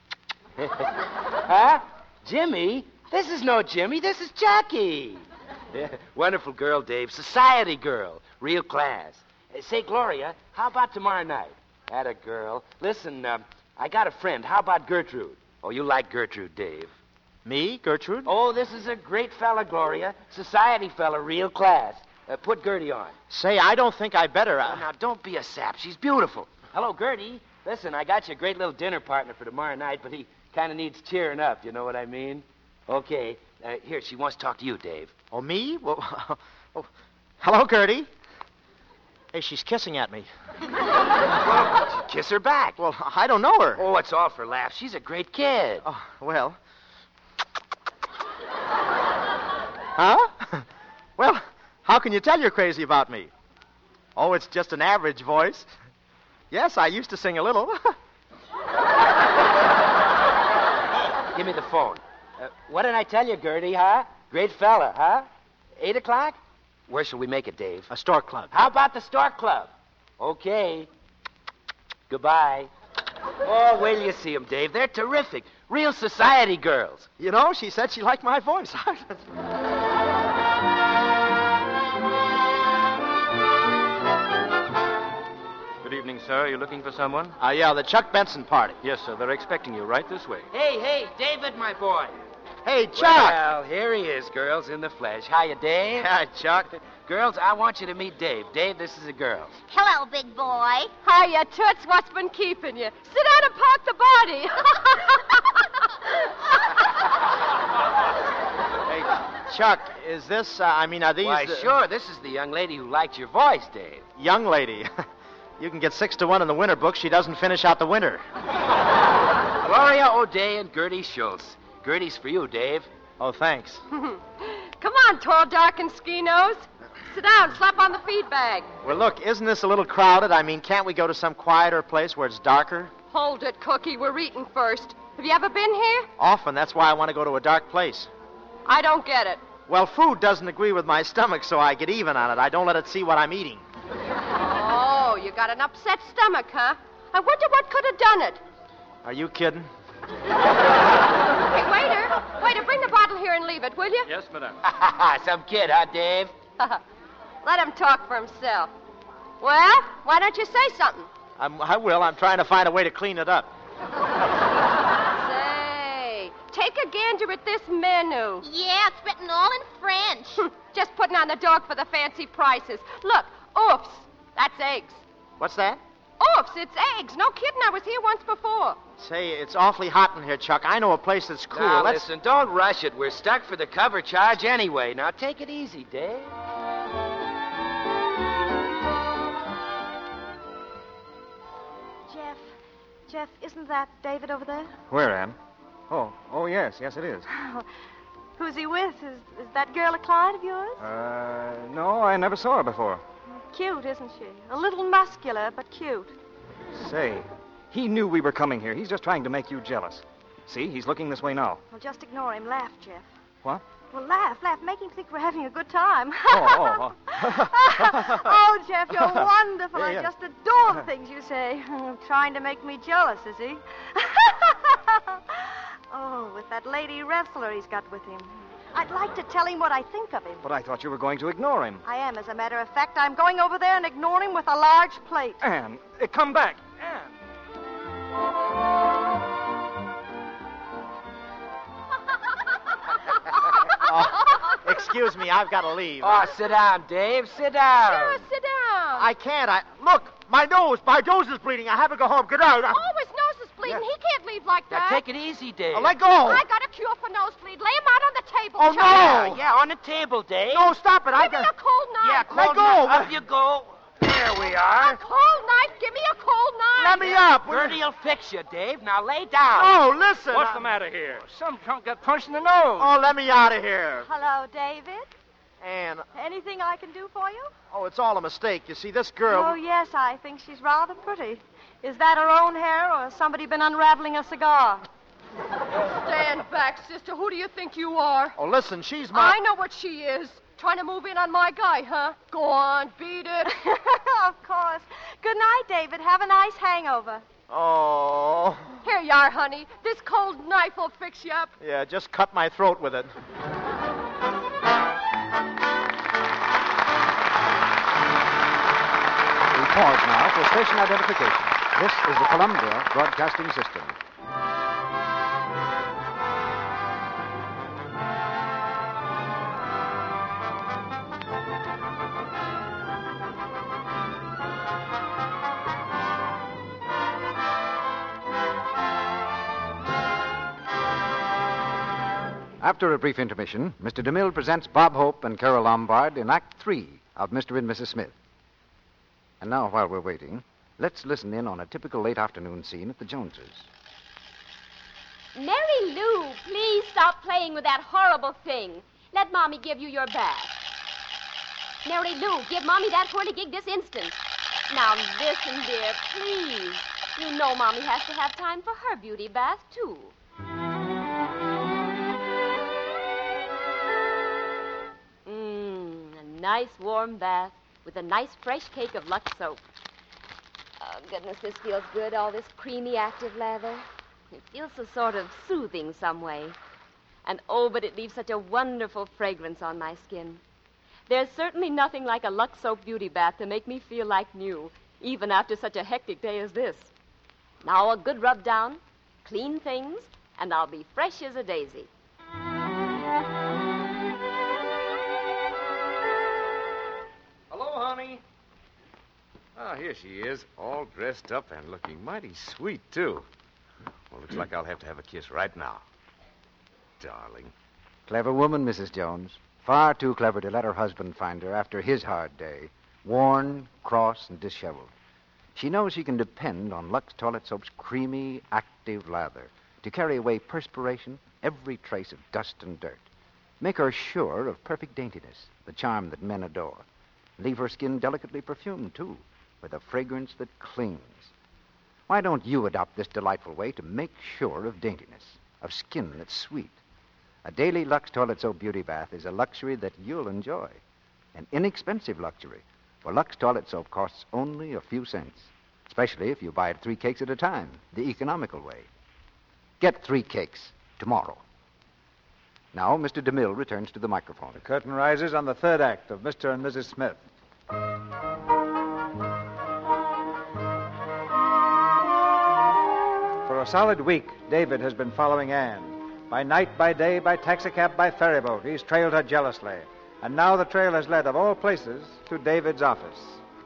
Huh? Jimmy? This is no Jimmy. This is Jackie. Yeah, wonderful girl, Dave. Society girl. Real class. Say, Gloria, how about tomorrow night? Atta girl. Listen, I got a friend. How about Gertrude? Oh, you like Gertrude, Dave. Me, Gertrude? Oh, this is a great fella, Gloria. Society fella, real class. Put Gertie on. Say, I don't think I better. Oh, now, don't be a sap. She's beautiful. Hello, Gertie. Listen, I got you a great little dinner partner for tomorrow night, but he kind of needs cheering up. You know what I mean? Okay. Here, she wants to talk to you, Dave. Oh, me? Well, oh, hello, Gertie. Hey, she's kissing at me. Kiss her back. Well, I don't know her. Oh, it's all for laughs. She's a great kid. Oh, well, Huh? Well, how can you tell you're crazy about me? Oh, it's just an average voice. Yes, I used to sing a little. Give me the phone. What did I tell you, Gertie, huh? Great fella, huh? 8 o'clock? Where shall we make it, Dave? A stork club. How about the Stork Club? Okay. Goodbye. Oh, wait till you see them, Dave. They're terrific. Real society girls. You know, she said she liked my voice. Good evening, sir. Are you looking for someone? Yeah, the Chuck Benson party. Yes, sir. They're expecting you right this way. Hey, David, my boy. Hey, Chuck. Well, here he is, girls, in the flesh. Hiya, Dave. Hi, Chuck. Girls, I want you to meet Dave. Dave, this is a girl. Hello, big boy. Hiya, Toots. What's been keeping you? Sit down and park the body. Hey, Chuck, is this, are these... Why, sure. This is the young lady who liked your voice, Dave. Young lady. You can get 6-1 in the winter book. She doesn't finish out the winter. Gloria O'Day and Gertie Schultz. Gertie's for you, Dave. Oh, thanks. Come on, tall, dark, and ski nose. Sit down, slap on the feed bag. Well, look, isn't this a little crowded? Can't we go to some quieter place where it's darker? Hold it, Cookie. We're eating first. Have you ever been here? Often. That's why I want to go to a dark place. I don't get it. Well, food doesn't agree with my stomach, so I get even on it. I don't let it see what I'm eating. Oh, you got an upset stomach, huh? I wonder what could have done it. Are you kidding? Hey, waiter, bring the bottle here and leave it, will you? Yes, madame. Some kid, huh, Dave? Let him talk for himself. Well, why don't you say something? I will. I'm trying to find a way to clean it up. Say, take a gander at this menu. Yeah, it's written all in French. Just putting on the dog for the fancy prices. Look, oofs. That's eggs. What's that? Oofs, it's eggs. No kidding, I was here once before. Say, it's awfully hot in here, Chuck. I know a place that's cool. Now, listen, don't rush it. We're stuck for the cover charge anyway. Now, take it easy, Dave. Jeff, isn't that David over there? Where, Ann? Oh, yes, it is. Who's he with? Is that girl a client of yours? No, I never saw her before. Cute, isn't she? A little muscular, but cute. Say, he knew we were coming here. He's just trying to make you jealous. See, he's looking this way now. Well, just ignore him. Laugh, Jeff. What? Well, laugh. Make him think we're having a good time. Oh. Oh, Jeff, you're wonderful. Yeah. I just adore the things you say. Trying to make me jealous, is he? Oh, with that lady wrestler he's got with him. I'd like to tell him what I think of him. But I thought you were going to ignore him. I am, as a matter of fact. I'm going over there and ignore him with a large plate. Ann, come back. Ann. Excuse me, I've got to leave. Oh, sit down, Dave. Sit down. Sure, sit down. I can't. Look, my nose is bleeding. I have to go home. Get out. Oh, his nose is bleeding. Yeah. He can't leave like Now, that. take it easy, Dave. Let go. I got a cure for nosebleed. Lay him out on the table. Oh, Chuck. no. Yeah, on the table, Dave. No, stop it. Give me a cold knife. Yeah, Let cold go. knife. Up you go. There we are. A cold knife? Give me a cold knife. Let me up. Gertie'll fix you, Dave. Now lay down. Oh, listen. What's the matter here? Some drunk got punched in the nose. Oh, let me out of here. Hello, David. Ann. Anything I can do for you? Oh, it's all a mistake. You see, this girl... Oh, yes, I think she's rather pretty. Is that her own hair, or has somebody been unraveling a cigar? Stand back, sister. Who do you think you are? Oh, listen, she's my... I know what she is. Trying to move in on my guy, huh? Go on, beat it. Of course. Good night, David. Have a nice hangover. Oh. Here you are, honey. This cold knife will fix you up. Yeah, just cut my throat with it. We pause now for station identification. This is the Columbia Broadcasting System. After a brief intermission, Mr. DeMille presents Bob Hope and Carol Lombard in Act 3 of Mr. and Mrs. Smith. And now, while we're waiting, let's listen in on a typical late afternoon scene at the Joneses. Mary Lou, please stop playing with that horrible thing. Let Mommy give you your bath. Mary Lou, give Mommy that whirligig this instant. Now listen, dear, please. You know Mommy has to have time for her beauty bath, too. A nice warm bath with a nice fresh cake of Lux soap. Oh, goodness, this feels good, all this creamy, active lather. It feels so sort of soothing some way. And oh, but it leaves such a wonderful fragrance on my skin. There's certainly nothing like a Lux soap beauty bath to make me feel like new, even after such a hectic day as this. Now a good rub down, clean things, and I'll be fresh as a daisy. Hello, honey. Ah, here she is, all dressed up and looking mighty sweet, too. Well, looks like I'll have to have a kiss right now. Darling. Clever woman, Mrs. Jones. Far too clever to let her husband find her after his hard day, worn, cross, and disheveled. She knows she can depend on Lux Toilet Soap's creamy, active lather to carry away perspiration, every trace of dust and dirt. Make her sure of perfect daintiness, the charm that men adore. Leave her skin delicately perfumed, too, with a fragrance that clings. Why don't you adopt this delightful way to make sure of daintiness, of skin that's sweet? A daily Lux Toilet Soap beauty bath is a luxury that you'll enjoy. An inexpensive luxury, for Lux Toilet Soap costs only a few cents, especially if you buy it 3 cakes at a time, the economical way. Get 3 cakes tomorrow. Now, Mr. DeMille returns to the microphone. The curtain rises on the 3rd act of Mr. and Mrs. Smith. For a solid week, David has been following Anne. By night, by day, by taxicab, by ferryboat, he's trailed her jealously. And now the trail has led, of all places, to David's office.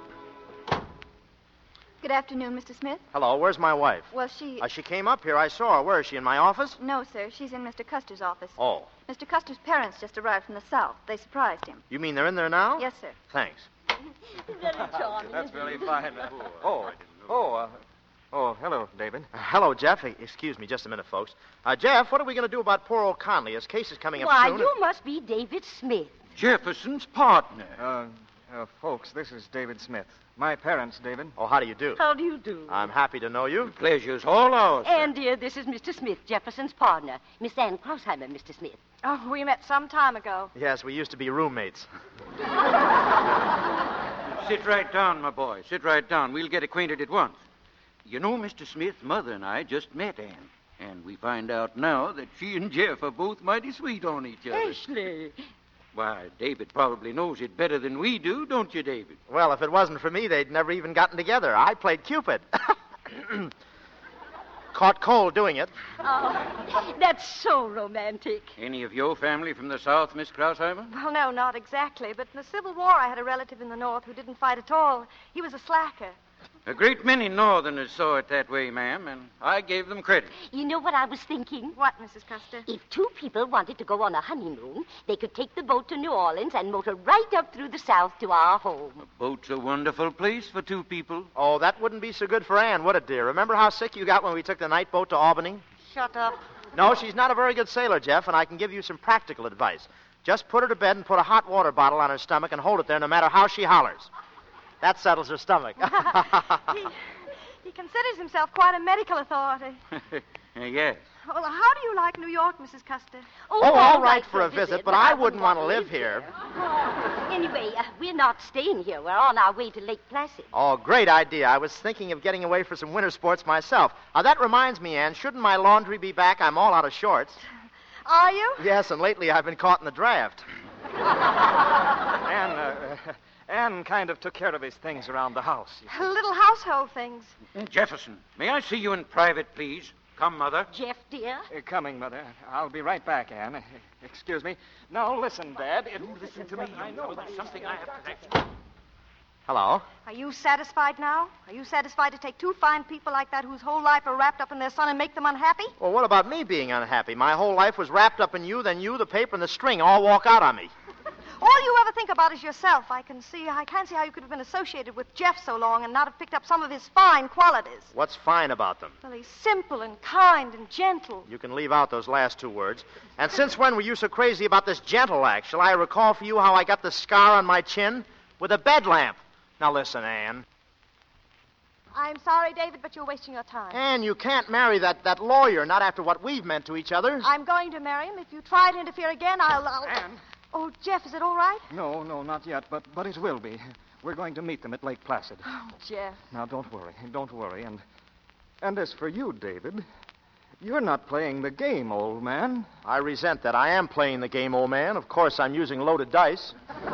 Good afternoon, Mr. Smith. Hello, where's my wife? Well, she... She came up here. I saw her. Where is she, in my office? No, sir. She's in Mr. Custer's office. Oh. Mr. Custer's parents just arrived from the South. They surprised him. You mean they're in there now? Yes, sir. Thanks. Very charming. That's very fine. Hello, David. Hello, Jeff. Excuse me just a minute, folks. Jeff, what are we going to do about poor old Conley? His case is coming up Why, soon. you must be David Smith. Jefferson's partner. Folks, this is David Smith. My parents, David. Oh, how do you do? How do you do? I'm happy to know you. The pleasure's all ours. And, dear, this is Mr. Smith, Jefferson's partner. Miss Anne Krausheimer, Mr. Smith. Oh, we met some time ago. Yes, we used to be roommates. Sit right down, my boy. Sit right down. We'll get acquainted at once. You know, Mr. Smith's mother and I just met Anne. And we find out now that she and Jeff are both mighty sweet on each other. Ashley. Why, David probably knows it better than we do, don't you, David? Well, if it wasn't for me, they'd never even gotten together. I played Cupid. Caught cold doing it. Oh, that's so romantic. Any of your family from the South, Miss Krausheimer? Well, no, not exactly. But in the Civil War, I had a relative in the North who didn't fight at all. He was a slacker. A great many Northerners saw it that way, ma'am, and I gave them credit. You know what I was thinking? What, Mrs. Custer? If 2 people wanted to go on a honeymoon, they could take the boat to New Orleans and motor right up through the South to our home. A boat's a wonderful place for 2 people. Oh, that wouldn't be so good for Anne, would it, dear? Remember how sick you got when we took the night boat to Albany? Shut up. No, she's not a very good sailor, Jeff, and I can give you some practical advice. Just put her to bed and put a hot water bottle on her stomach and hold it there no matter how she hollers. That settles her stomach. He considers himself quite a medical authority. Yes. Well, how do you like New York, Mrs. Custer? Oh, all right for a visit, but I wouldn't want to live here. Anyway, we're not staying here. We're on our way to Lake Placid. Oh, great idea. I was thinking of getting away for some winter sports myself. That reminds me, Anne, shouldn't my laundry be back? I'm all out of shorts. Are you? Yes, and lately I've been caught in the draft. Anne kind of took care of his things around the house. Little household things. Jefferson, may I see you in private, please? Come, Mother. Jeff, dear. Coming, Mother. I'll be right back, Anne. Excuse me. Now, listen, Dad. Listen to me. I know there's something I have to explain. Hello? Are you satisfied now? Are you satisfied to take 2 fine people like that whose whole life are wrapped up in their son and make them unhappy? Well, what about me being unhappy? My whole life was wrapped up in you, then you, the paper, and the string all walk out on me. All you ever think about is yourself. I can't see how you could have been associated with Jeff so long and not have picked up some of his fine qualities. What's fine about them? Well, he's simple and kind and gentle. You can leave out those last two words. And since when were you so crazy about this gentle act? Shall I recall for you how I got the scar on my chin? With a bed lamp. Now listen, Anne. I'm sorry, David, but you're wasting your time. Anne, you can't marry that lawyer, not after what we've meant to each other. I'm going to marry him. If you try to interfere again, I'll... Anne. Oh, Jeff, is it all right? No, not yet, but it will be. We're going to meet them at Lake Placid. Oh, Jeff. Now, don't worry. And as for you, David, you're not playing the game, old man. I resent that. I am playing the game, old man. Of course, I'm using loaded dice.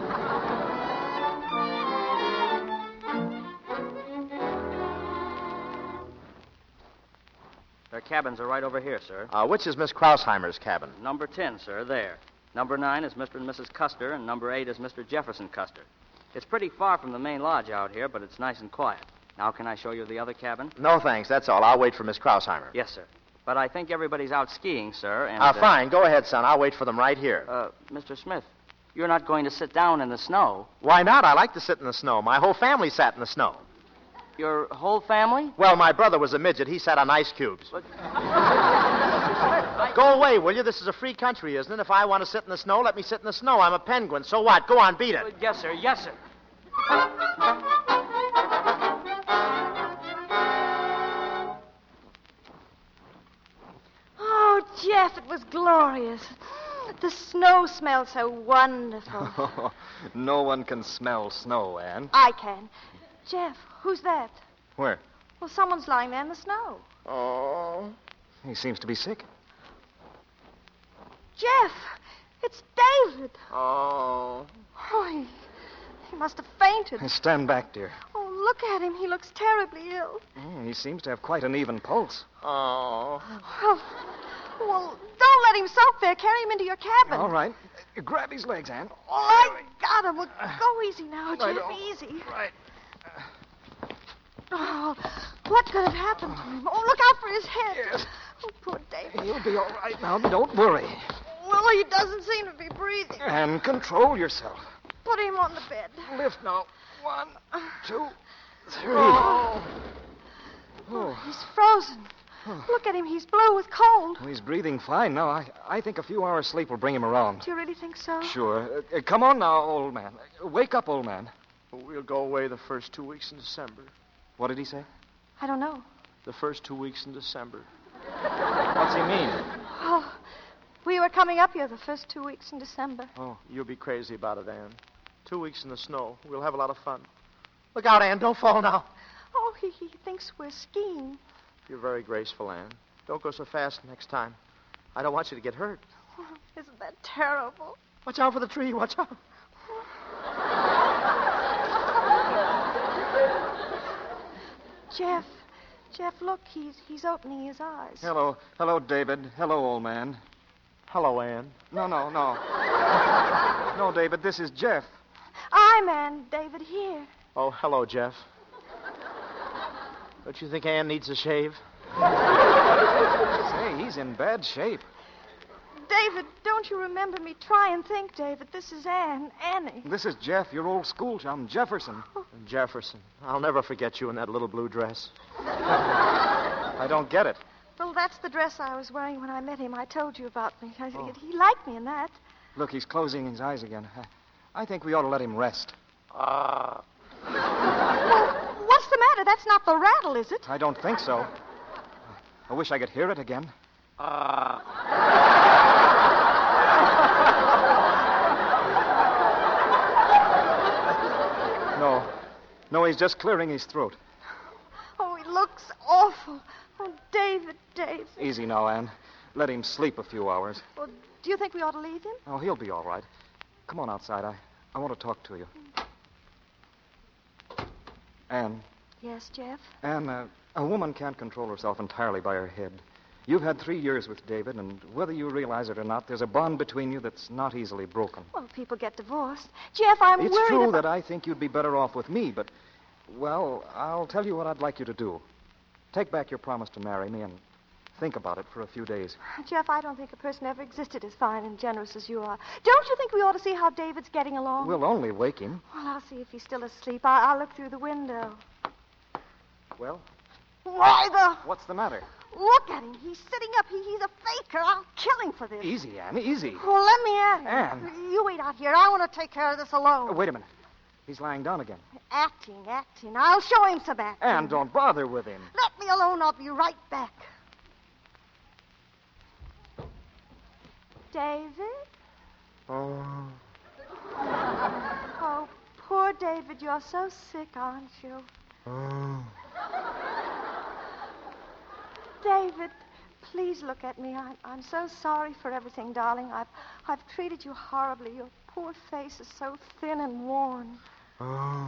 Their cabins are right over here, sir. Which is Miss Krausheimer's cabin? Number 10, sir, there. Number 9 is Mr. and Mrs. Custer, and number 8 is Mr. Jefferson Custer. It's pretty far from the main lodge out here, but it's nice and quiet. Now, can I show you the other cabin? No, thanks. That's all. I'll wait for Miss Krausheimer. Yes, sir. But I think everybody's out skiing, sir, and... Fine. Go ahead, son. I'll wait for them right here. Mr. Smith, you're not going to sit down in the snow. Why not? I like to sit in the snow. My whole family sat in the snow. Your whole family? Well, my brother was a midget. He sat on ice cubes. But... Go away, will you? This is a free country, isn't it? If I want to sit in the snow, let me sit in the snow. I'm a penguin. So what? Go on, beat it. Yes, sir. Yes, sir. Oh, Jeff, it was glorious. The snow smelled so wonderful. No one can smell snow, Anne. I can. Jeff, who's that? Where? Well, someone's lying there in the snow. Oh. He seems to be sick. Jeff, it's David. Oh. Oh, he must have fainted. Stand back, dear. Oh, look at him. He looks terribly ill. He seems to have quite an even pulse. Oh. Well, don't let him soak there. Carry him into your cabin. All right. Grab his legs, Anne. Oh, I got him. Well, go easy now, Jeff. Easy. Right. Oh, what could have happened to him? Oh, look out for his head. Yes. Oh, poor David. He'll be all right now. Don't worry. Well, he doesn't seem to be breathing. And control yourself. Put him on the bed. Lift now. 1, 2, 3. Oh, he's frozen. Look at him. He's blue with cold. Well, he's breathing fine now. I think a few hours' sleep will bring him around. Do you really think so? Sure. Come on now, old man. Wake up, old man. We'll go away the first 2 weeks in December. What did he say? I don't know. The first 2 weeks in December. What's he mean? Oh, we were coming up here the first 2 weeks in December. Oh, you'll be crazy about it, Anne. 2 weeks in the snow. We'll have a lot of fun. Look out, Anne. Don't fall now. Oh, he thinks we're skiing. You're very graceful, Anne. Don't go so fast next time. I don't want you to get hurt. Oh, isn't that terrible? Watch out for the tree. Watch out. Jeff, look, he's opening his eyes. Hello, David. Hello, old man. Hello, Anne. No. No, David, this is Jeff. I'm Anne, David, here. Oh, hello, Jeff. Don't you think Anne needs a shave? Say, he's in bad shape. David, don't you remember me? Try and think, David. This is Annie. This is Jeff, your old school chum, Jefferson. Jefferson. I'll never forget you in that little blue dress. I don't get it. Well, that's the dress I was wearing when I met him. I told you about me. He liked me in that. Look, he's closing his eyes again. I think we ought to let him rest. Well, what's the matter? That's not the rattle, is it? I don't think so. I wish I could hear it again. No, he's just clearing his throat. Oh, he looks awful. Oh, David. Easy now, Anne. Let him sleep a few hours. Well, do you think we ought to leave him? Oh, he'll be all right. Come on outside. I want to talk to you. Anne. Yes, Jeff? Anne, a woman can't control herself entirely by her head. You've had 3 years with David, and whether you realize it or not, there's a bond between you that's not easily broken. Well, people get divorced. Jeff, I'm worried It's true that I think you'd be better off with me, but, well, I'll tell you what I'd like you to do. Take back your promise to marry me and think about it for a few days. Jeff, I don't think a person ever existed as fine and generous as you are. Don't you think we ought to see how David's getting along? We'll only wake him. Well, I'll see if he's still asleep. I'll look through the window. Well? Why, What's the matter? Look at him. He's sitting up. He's a faker. I'll kill him for this. Easy, Anne, easy. Well, let me at him. Anne. You wait out here. I want to take care of this alone. Wait a minute. He's lying down again. Acting. I'll show him some acting. Anne, don't bother with him. Let me alone. I'll be right back. David? Oh. Oh, poor David. You're so sick, aren't you? Oh. David, please look at me. I'm so sorry for everything, darling. I've treated you horribly. Your poor face is so thin and worn. Oh.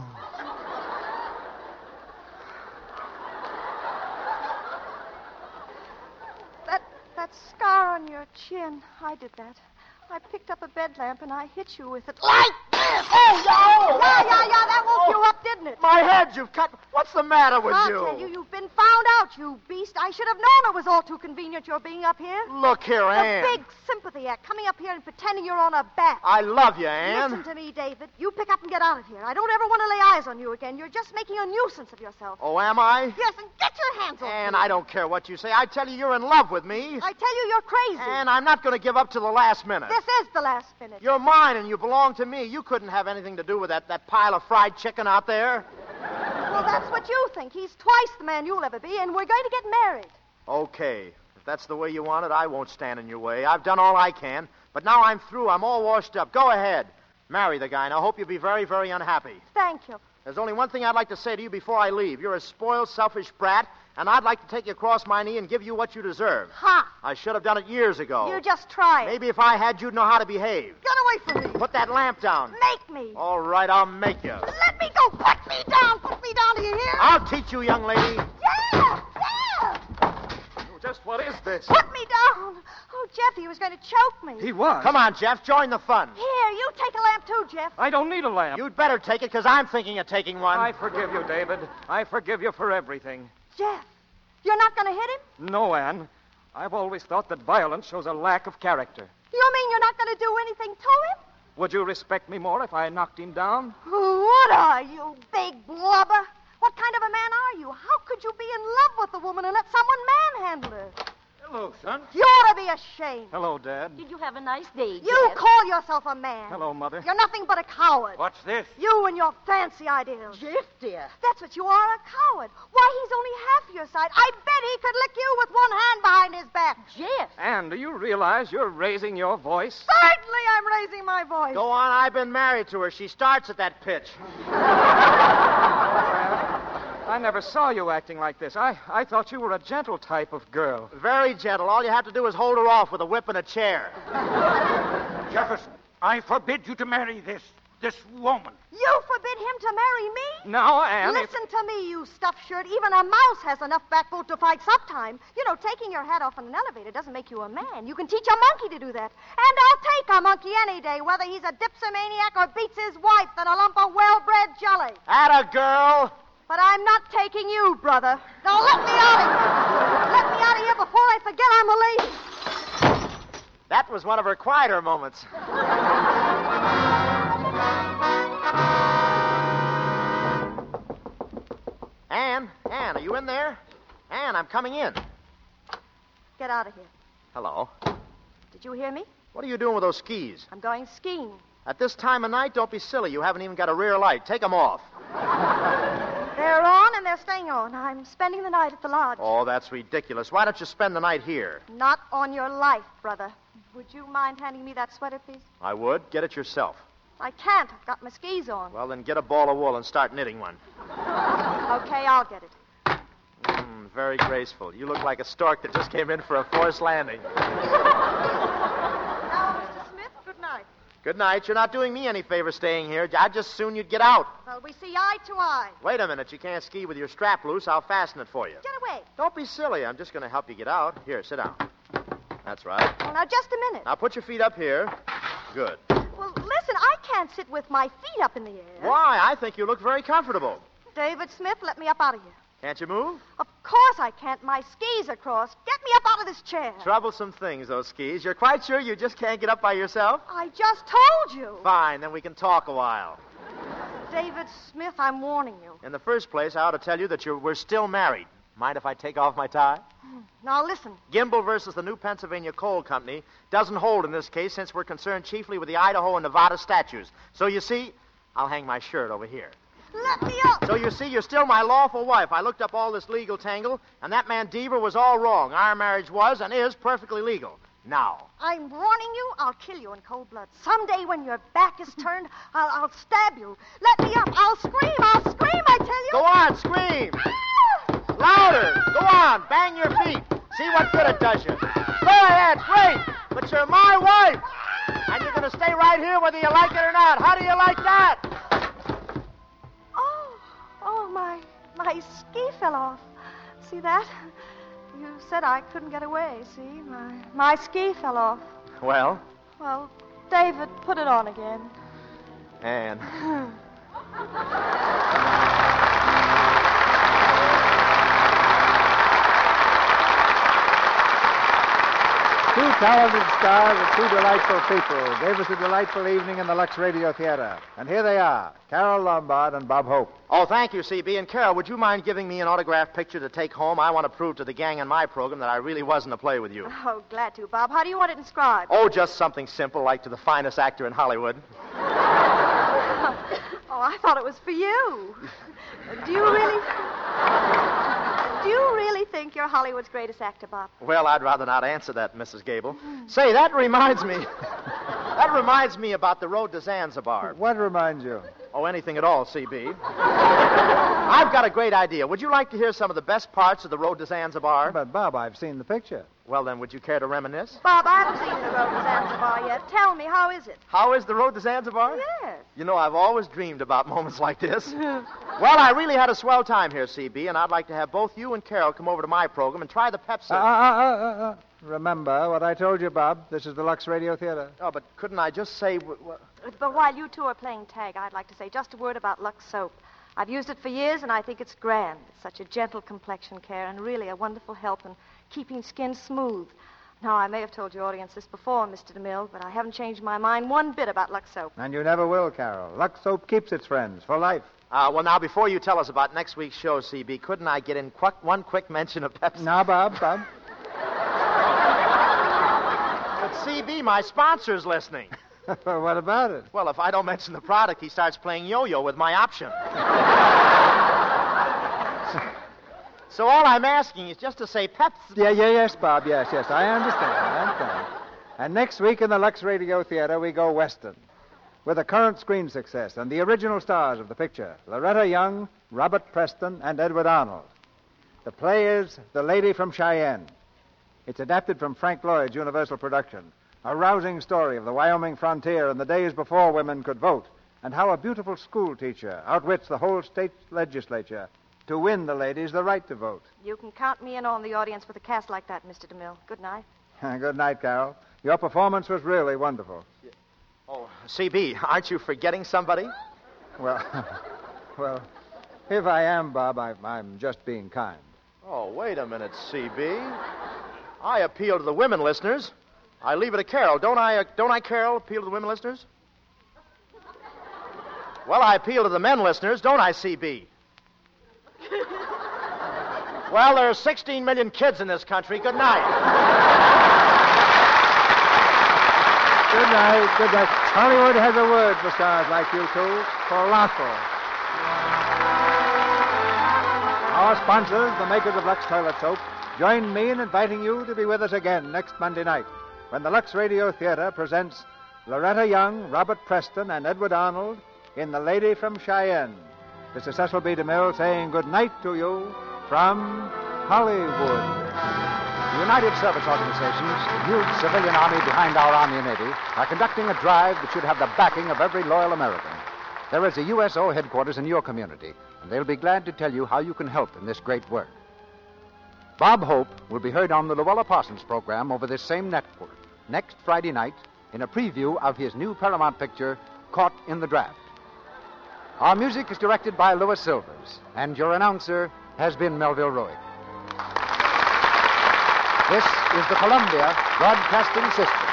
That scar on your chin, I did that. I picked up a bed lamp and I hit you with it. Like this! Oh, no! Yeah, that woke you up, didn't it? My head, you've cut. What's the matter with I'll you? tell you, you've been found out, you beast. I should have known it was all too convenient your being up here. Look here, Anne. A big sympathy act, coming up here and pretending you're on a bat. I love you, Anne. Listen to me, David. You pick up and get out of here. I don't ever want to lay eyes on you again. You're just making a nuisance of yourself. Oh, am I? Yes, and get your hands off Anne, me. I don't care what you say. I tell you, you're in love with me. I tell you, you're crazy. And I'm not going to give up till the last minute. This is the last minute. You're mine and you belong to me. You couldn't have anything to do with that pile of fried chicken out there. Well, that's what you think. He's twice the man you'll ever be, and we're going to get married. Okay. If that's the way you want it, I won't stand in your way. I've done all I can. But now I'm through. I'm all washed up. Go ahead. Marry the guy, and I hope you'll be very, very unhappy. Thank you. There's only one thing I'd like to say to you before I leave. You're a spoiled, selfish brat, and I'd like to take you across my knee and give you what you deserve. Ha! I should have done it years ago. You just try it. Maybe if I had, you'd know how to behave. Get away from me. Put that lamp down. Make me. All right, I'll make you. Let me go. Put me down. Put me down. Do you hear? I'll teach you, young lady. Yeah. Just what is this? Put me down. Oh, Jeff, he was going to choke me. He was. Come on, Jeff. Join the fun. Here, you take a lamp too, Jeff. I don't need a lamp. You'd better take it, because I'm thinking of taking one. I forgive you, David. I forgive you for everything. Jeff, you're not going to hit him? No, Anne. I've always thought that violence shows a lack of character. You mean you're not going to do anything to him? Would you respect me more if I knocked him down? Would I, you big blubber? What kind of a man are you? How could you be in love with a woman and let someone manhandle her? Hello, son. You ought to be ashamed. Hello, Dad. Did you have a nice day, You Jeff? call yourself a man. Hello, Mother. You're nothing but a coward. What's this? You and your fancy ideals. Jeff, dear. That's what you are, a coward. Why, he's only half your size. I bet he could lick you with one hand behind his back. Jeff. Anne, do you realize you're raising your voice? Certainly I'm raising my voice. Go on. I've been married to her. She starts at that pitch. I never saw you acting like this. I thought you were a gentle type of girl. Very gentle. All you have to do is hold her off with a whip and a chair. Jefferson, I forbid you to marry this woman. You forbid him to marry me? No, Anne. Listen to me, you stuffed shirt. Even a mouse has enough backbone to fight sometime. You know, taking your hat off in an elevator doesn't make you a man. You can teach a monkey to do that. And I'll take a monkey any day, whether he's a dipsomaniac or beats his wife than a lump of well-bred jelly. Atta girl. But I'm not taking you, brother. Now let me out of here. Let me out of here before I forget I'm a lady. That was one of her quieter moments. Anne, are you in there? Anne, I'm coming in. Get out of here. Hello. Did you hear me? What are you doing with those skis? I'm going skiing. At this time of night, don't be silly. You haven't even got a rear light. Take them off. They're on and they're staying on. I'm spending the night at the lodge. Oh, that's ridiculous. Why don't you spend the night here? Not on your life, brother. Would you mind handing me that sweater, please? I would. Get it yourself. I can't. I've got my skis on. Well, then get a ball of wool and start knitting one. Okay, I'll get it. Very graceful. You look like a stork that just came in for a forced landing. Now, Mr. Smith, good night. Good night. You're not doing me any favor staying here. I'd just soon you'd get out. Well, we see eye to eye. Wait a minute. You can't ski with your strap loose. I'll fasten it for you. Get away. Don't be silly. I'm just going to help you get out. Here, sit down. That's right. Well, now, just a minute. Now, put your feet up here. Good. Well, listen, I can't sit with my feet up in the air. Why? I think you look very comfortable. David Smith, let me up out of here. Can't you move? Of course I can't. My skis are crossed. Get me up out of of this chair. Troublesome things, those skis. You're quite sure you just can't get up by yourself? I just told you. Fine, then we can talk a while. David Smith, I'm warning you. In the first place, I ought to tell you that we're still married. Mind if I take off my tie? Now listen. Gimbel versus the New Pennsylvania Coal Company doesn't hold in this case since we're concerned chiefly with the Idaho and Nevada statues. So you see, I'll hang my shirt over here. Let me up. So you see, you're still my lawful wife. I looked up all this legal tangle, and that man Deaver was all wrong. Our marriage was and is perfectly legal. Now. I'm warning you, I'll kill you in cold blood. Someday when your back is turned, I'll stab you. Let me up. I'll scream, I tell you. Go on, scream. Louder! Go on, bang your feet. See what good it does you. Go ahead, great! But you're my wife! And you're going to stay right here whether you like it or not. How do you like that? Oh, my ski fell off. See that? You said I couldn't get away, see? My ski fell off. Well? Well, David, put it on again. And... Two talented stars and two delightful people gave us a delightful evening in the Lux Radio Theater. And here they are, Carol Lombard and Bob Hope. Oh, thank you, C.B. And Carol, would you mind giving me an autographed picture to take home? I want to prove to the gang in my program that I really was in a play with you. Oh, glad to, Bob. How do you want it inscribed? Oh, just something simple, like to the finest actor in Hollywood. Oh, I thought it was for you. Do you really think you're Hollywood's greatest actor, Bob? Well, I'd rather not answer that, Mrs. Gable. Say, that reminds me. That reminds me about the road to Zanzibar. What reminds you? Oh, anything at all, C.B. I've got a great idea. Would you like to hear some of the best parts of the road to Zanzibar? But, Bob, I've seen the picture. Well, then, would you care to reminisce? Bob, I haven't seen the road to Zanzibar yet. Tell me, how is it? How is the road to Zanzibar? Yes. You know, I've always dreamed about moments like this. Well, I really had a swell time here, C.B., and I'd like to have both you and Carol come over to my program and try the Pepsi. Remember what I told you, Bob. This is the Lux Radio Theater. Oh, but couldn't I just say... But while you two are playing tag, I'd like to say just a word about Lux Soap. I've used it for years, and I think it's grand. It's such a gentle complexion care and really a wonderful help in keeping skin smooth. Now, I may have told your audience this before, Mr. DeMille, but I haven't changed my mind one bit about Lux Soap. And you never will, Carol. Lux Soap keeps its friends for life. Well, now, before you tell us about next week's show, C.B., couldn't I get in one quick mention of Pepsi? Now, Bob. But, C.B., my sponsor's listening. What about it? Well, if I don't mention the product, he starts playing yo-yo with my option. So all I'm asking is just to say Pepsi... Yes, Bob, yes. I understand. And next week in the Lux Radio Theater, we go Western. With a current screen success and the original stars of the picture, Loretta Young, Robert Preston, and Edward Arnold. The play is The Lady from Cheyenne. It's adapted from Frank Lloyd's Universal production. A rousing story of the Wyoming frontier in the days before women could vote, and how a beautiful school teacher outwits the whole state legislature to win the ladies the right to vote. You can count me in on the audience with a cast like that, Mr. DeMille. Good night. Good night, Carol. Your performance was really wonderful. Oh, C.B., aren't you forgetting somebody? Well, if I am, Bob, I'm just being kind. Oh, wait a minute, C.B. I appeal to the women listeners. I leave it to Carol. Don't I, Carol, appeal to the women listeners? Well, I appeal to the men listeners, don't I, C.B.? Well, there are 16 million kids in this country. Good night. Good night. Hollywood has a word for stars like you two. Colossal. Our sponsors, the makers of Lux Toilet Soap, join me in inviting you to be with us again next Monday night when the Lux Radio Theater presents Loretta Young, Robert Preston, and Edward Arnold in The Lady from Cheyenne. This is Cecil B. DeMille saying good night to you from Hollywood. The United Service Organizations, the huge civilian army behind our Army and Navy, are conducting a drive that should have the backing of every loyal American. There is a USO headquarters in your community, and they'll be glad to tell you how you can help in this great work. Bob Hope will be heard on the Luella Parsons program over this same network next Friday night in a preview of his new Paramount picture, Caught in the Draft. Our music is directed by Louis Silvers, and your announcer has been Melville Ruick. This is the Columbia Broadcasting System.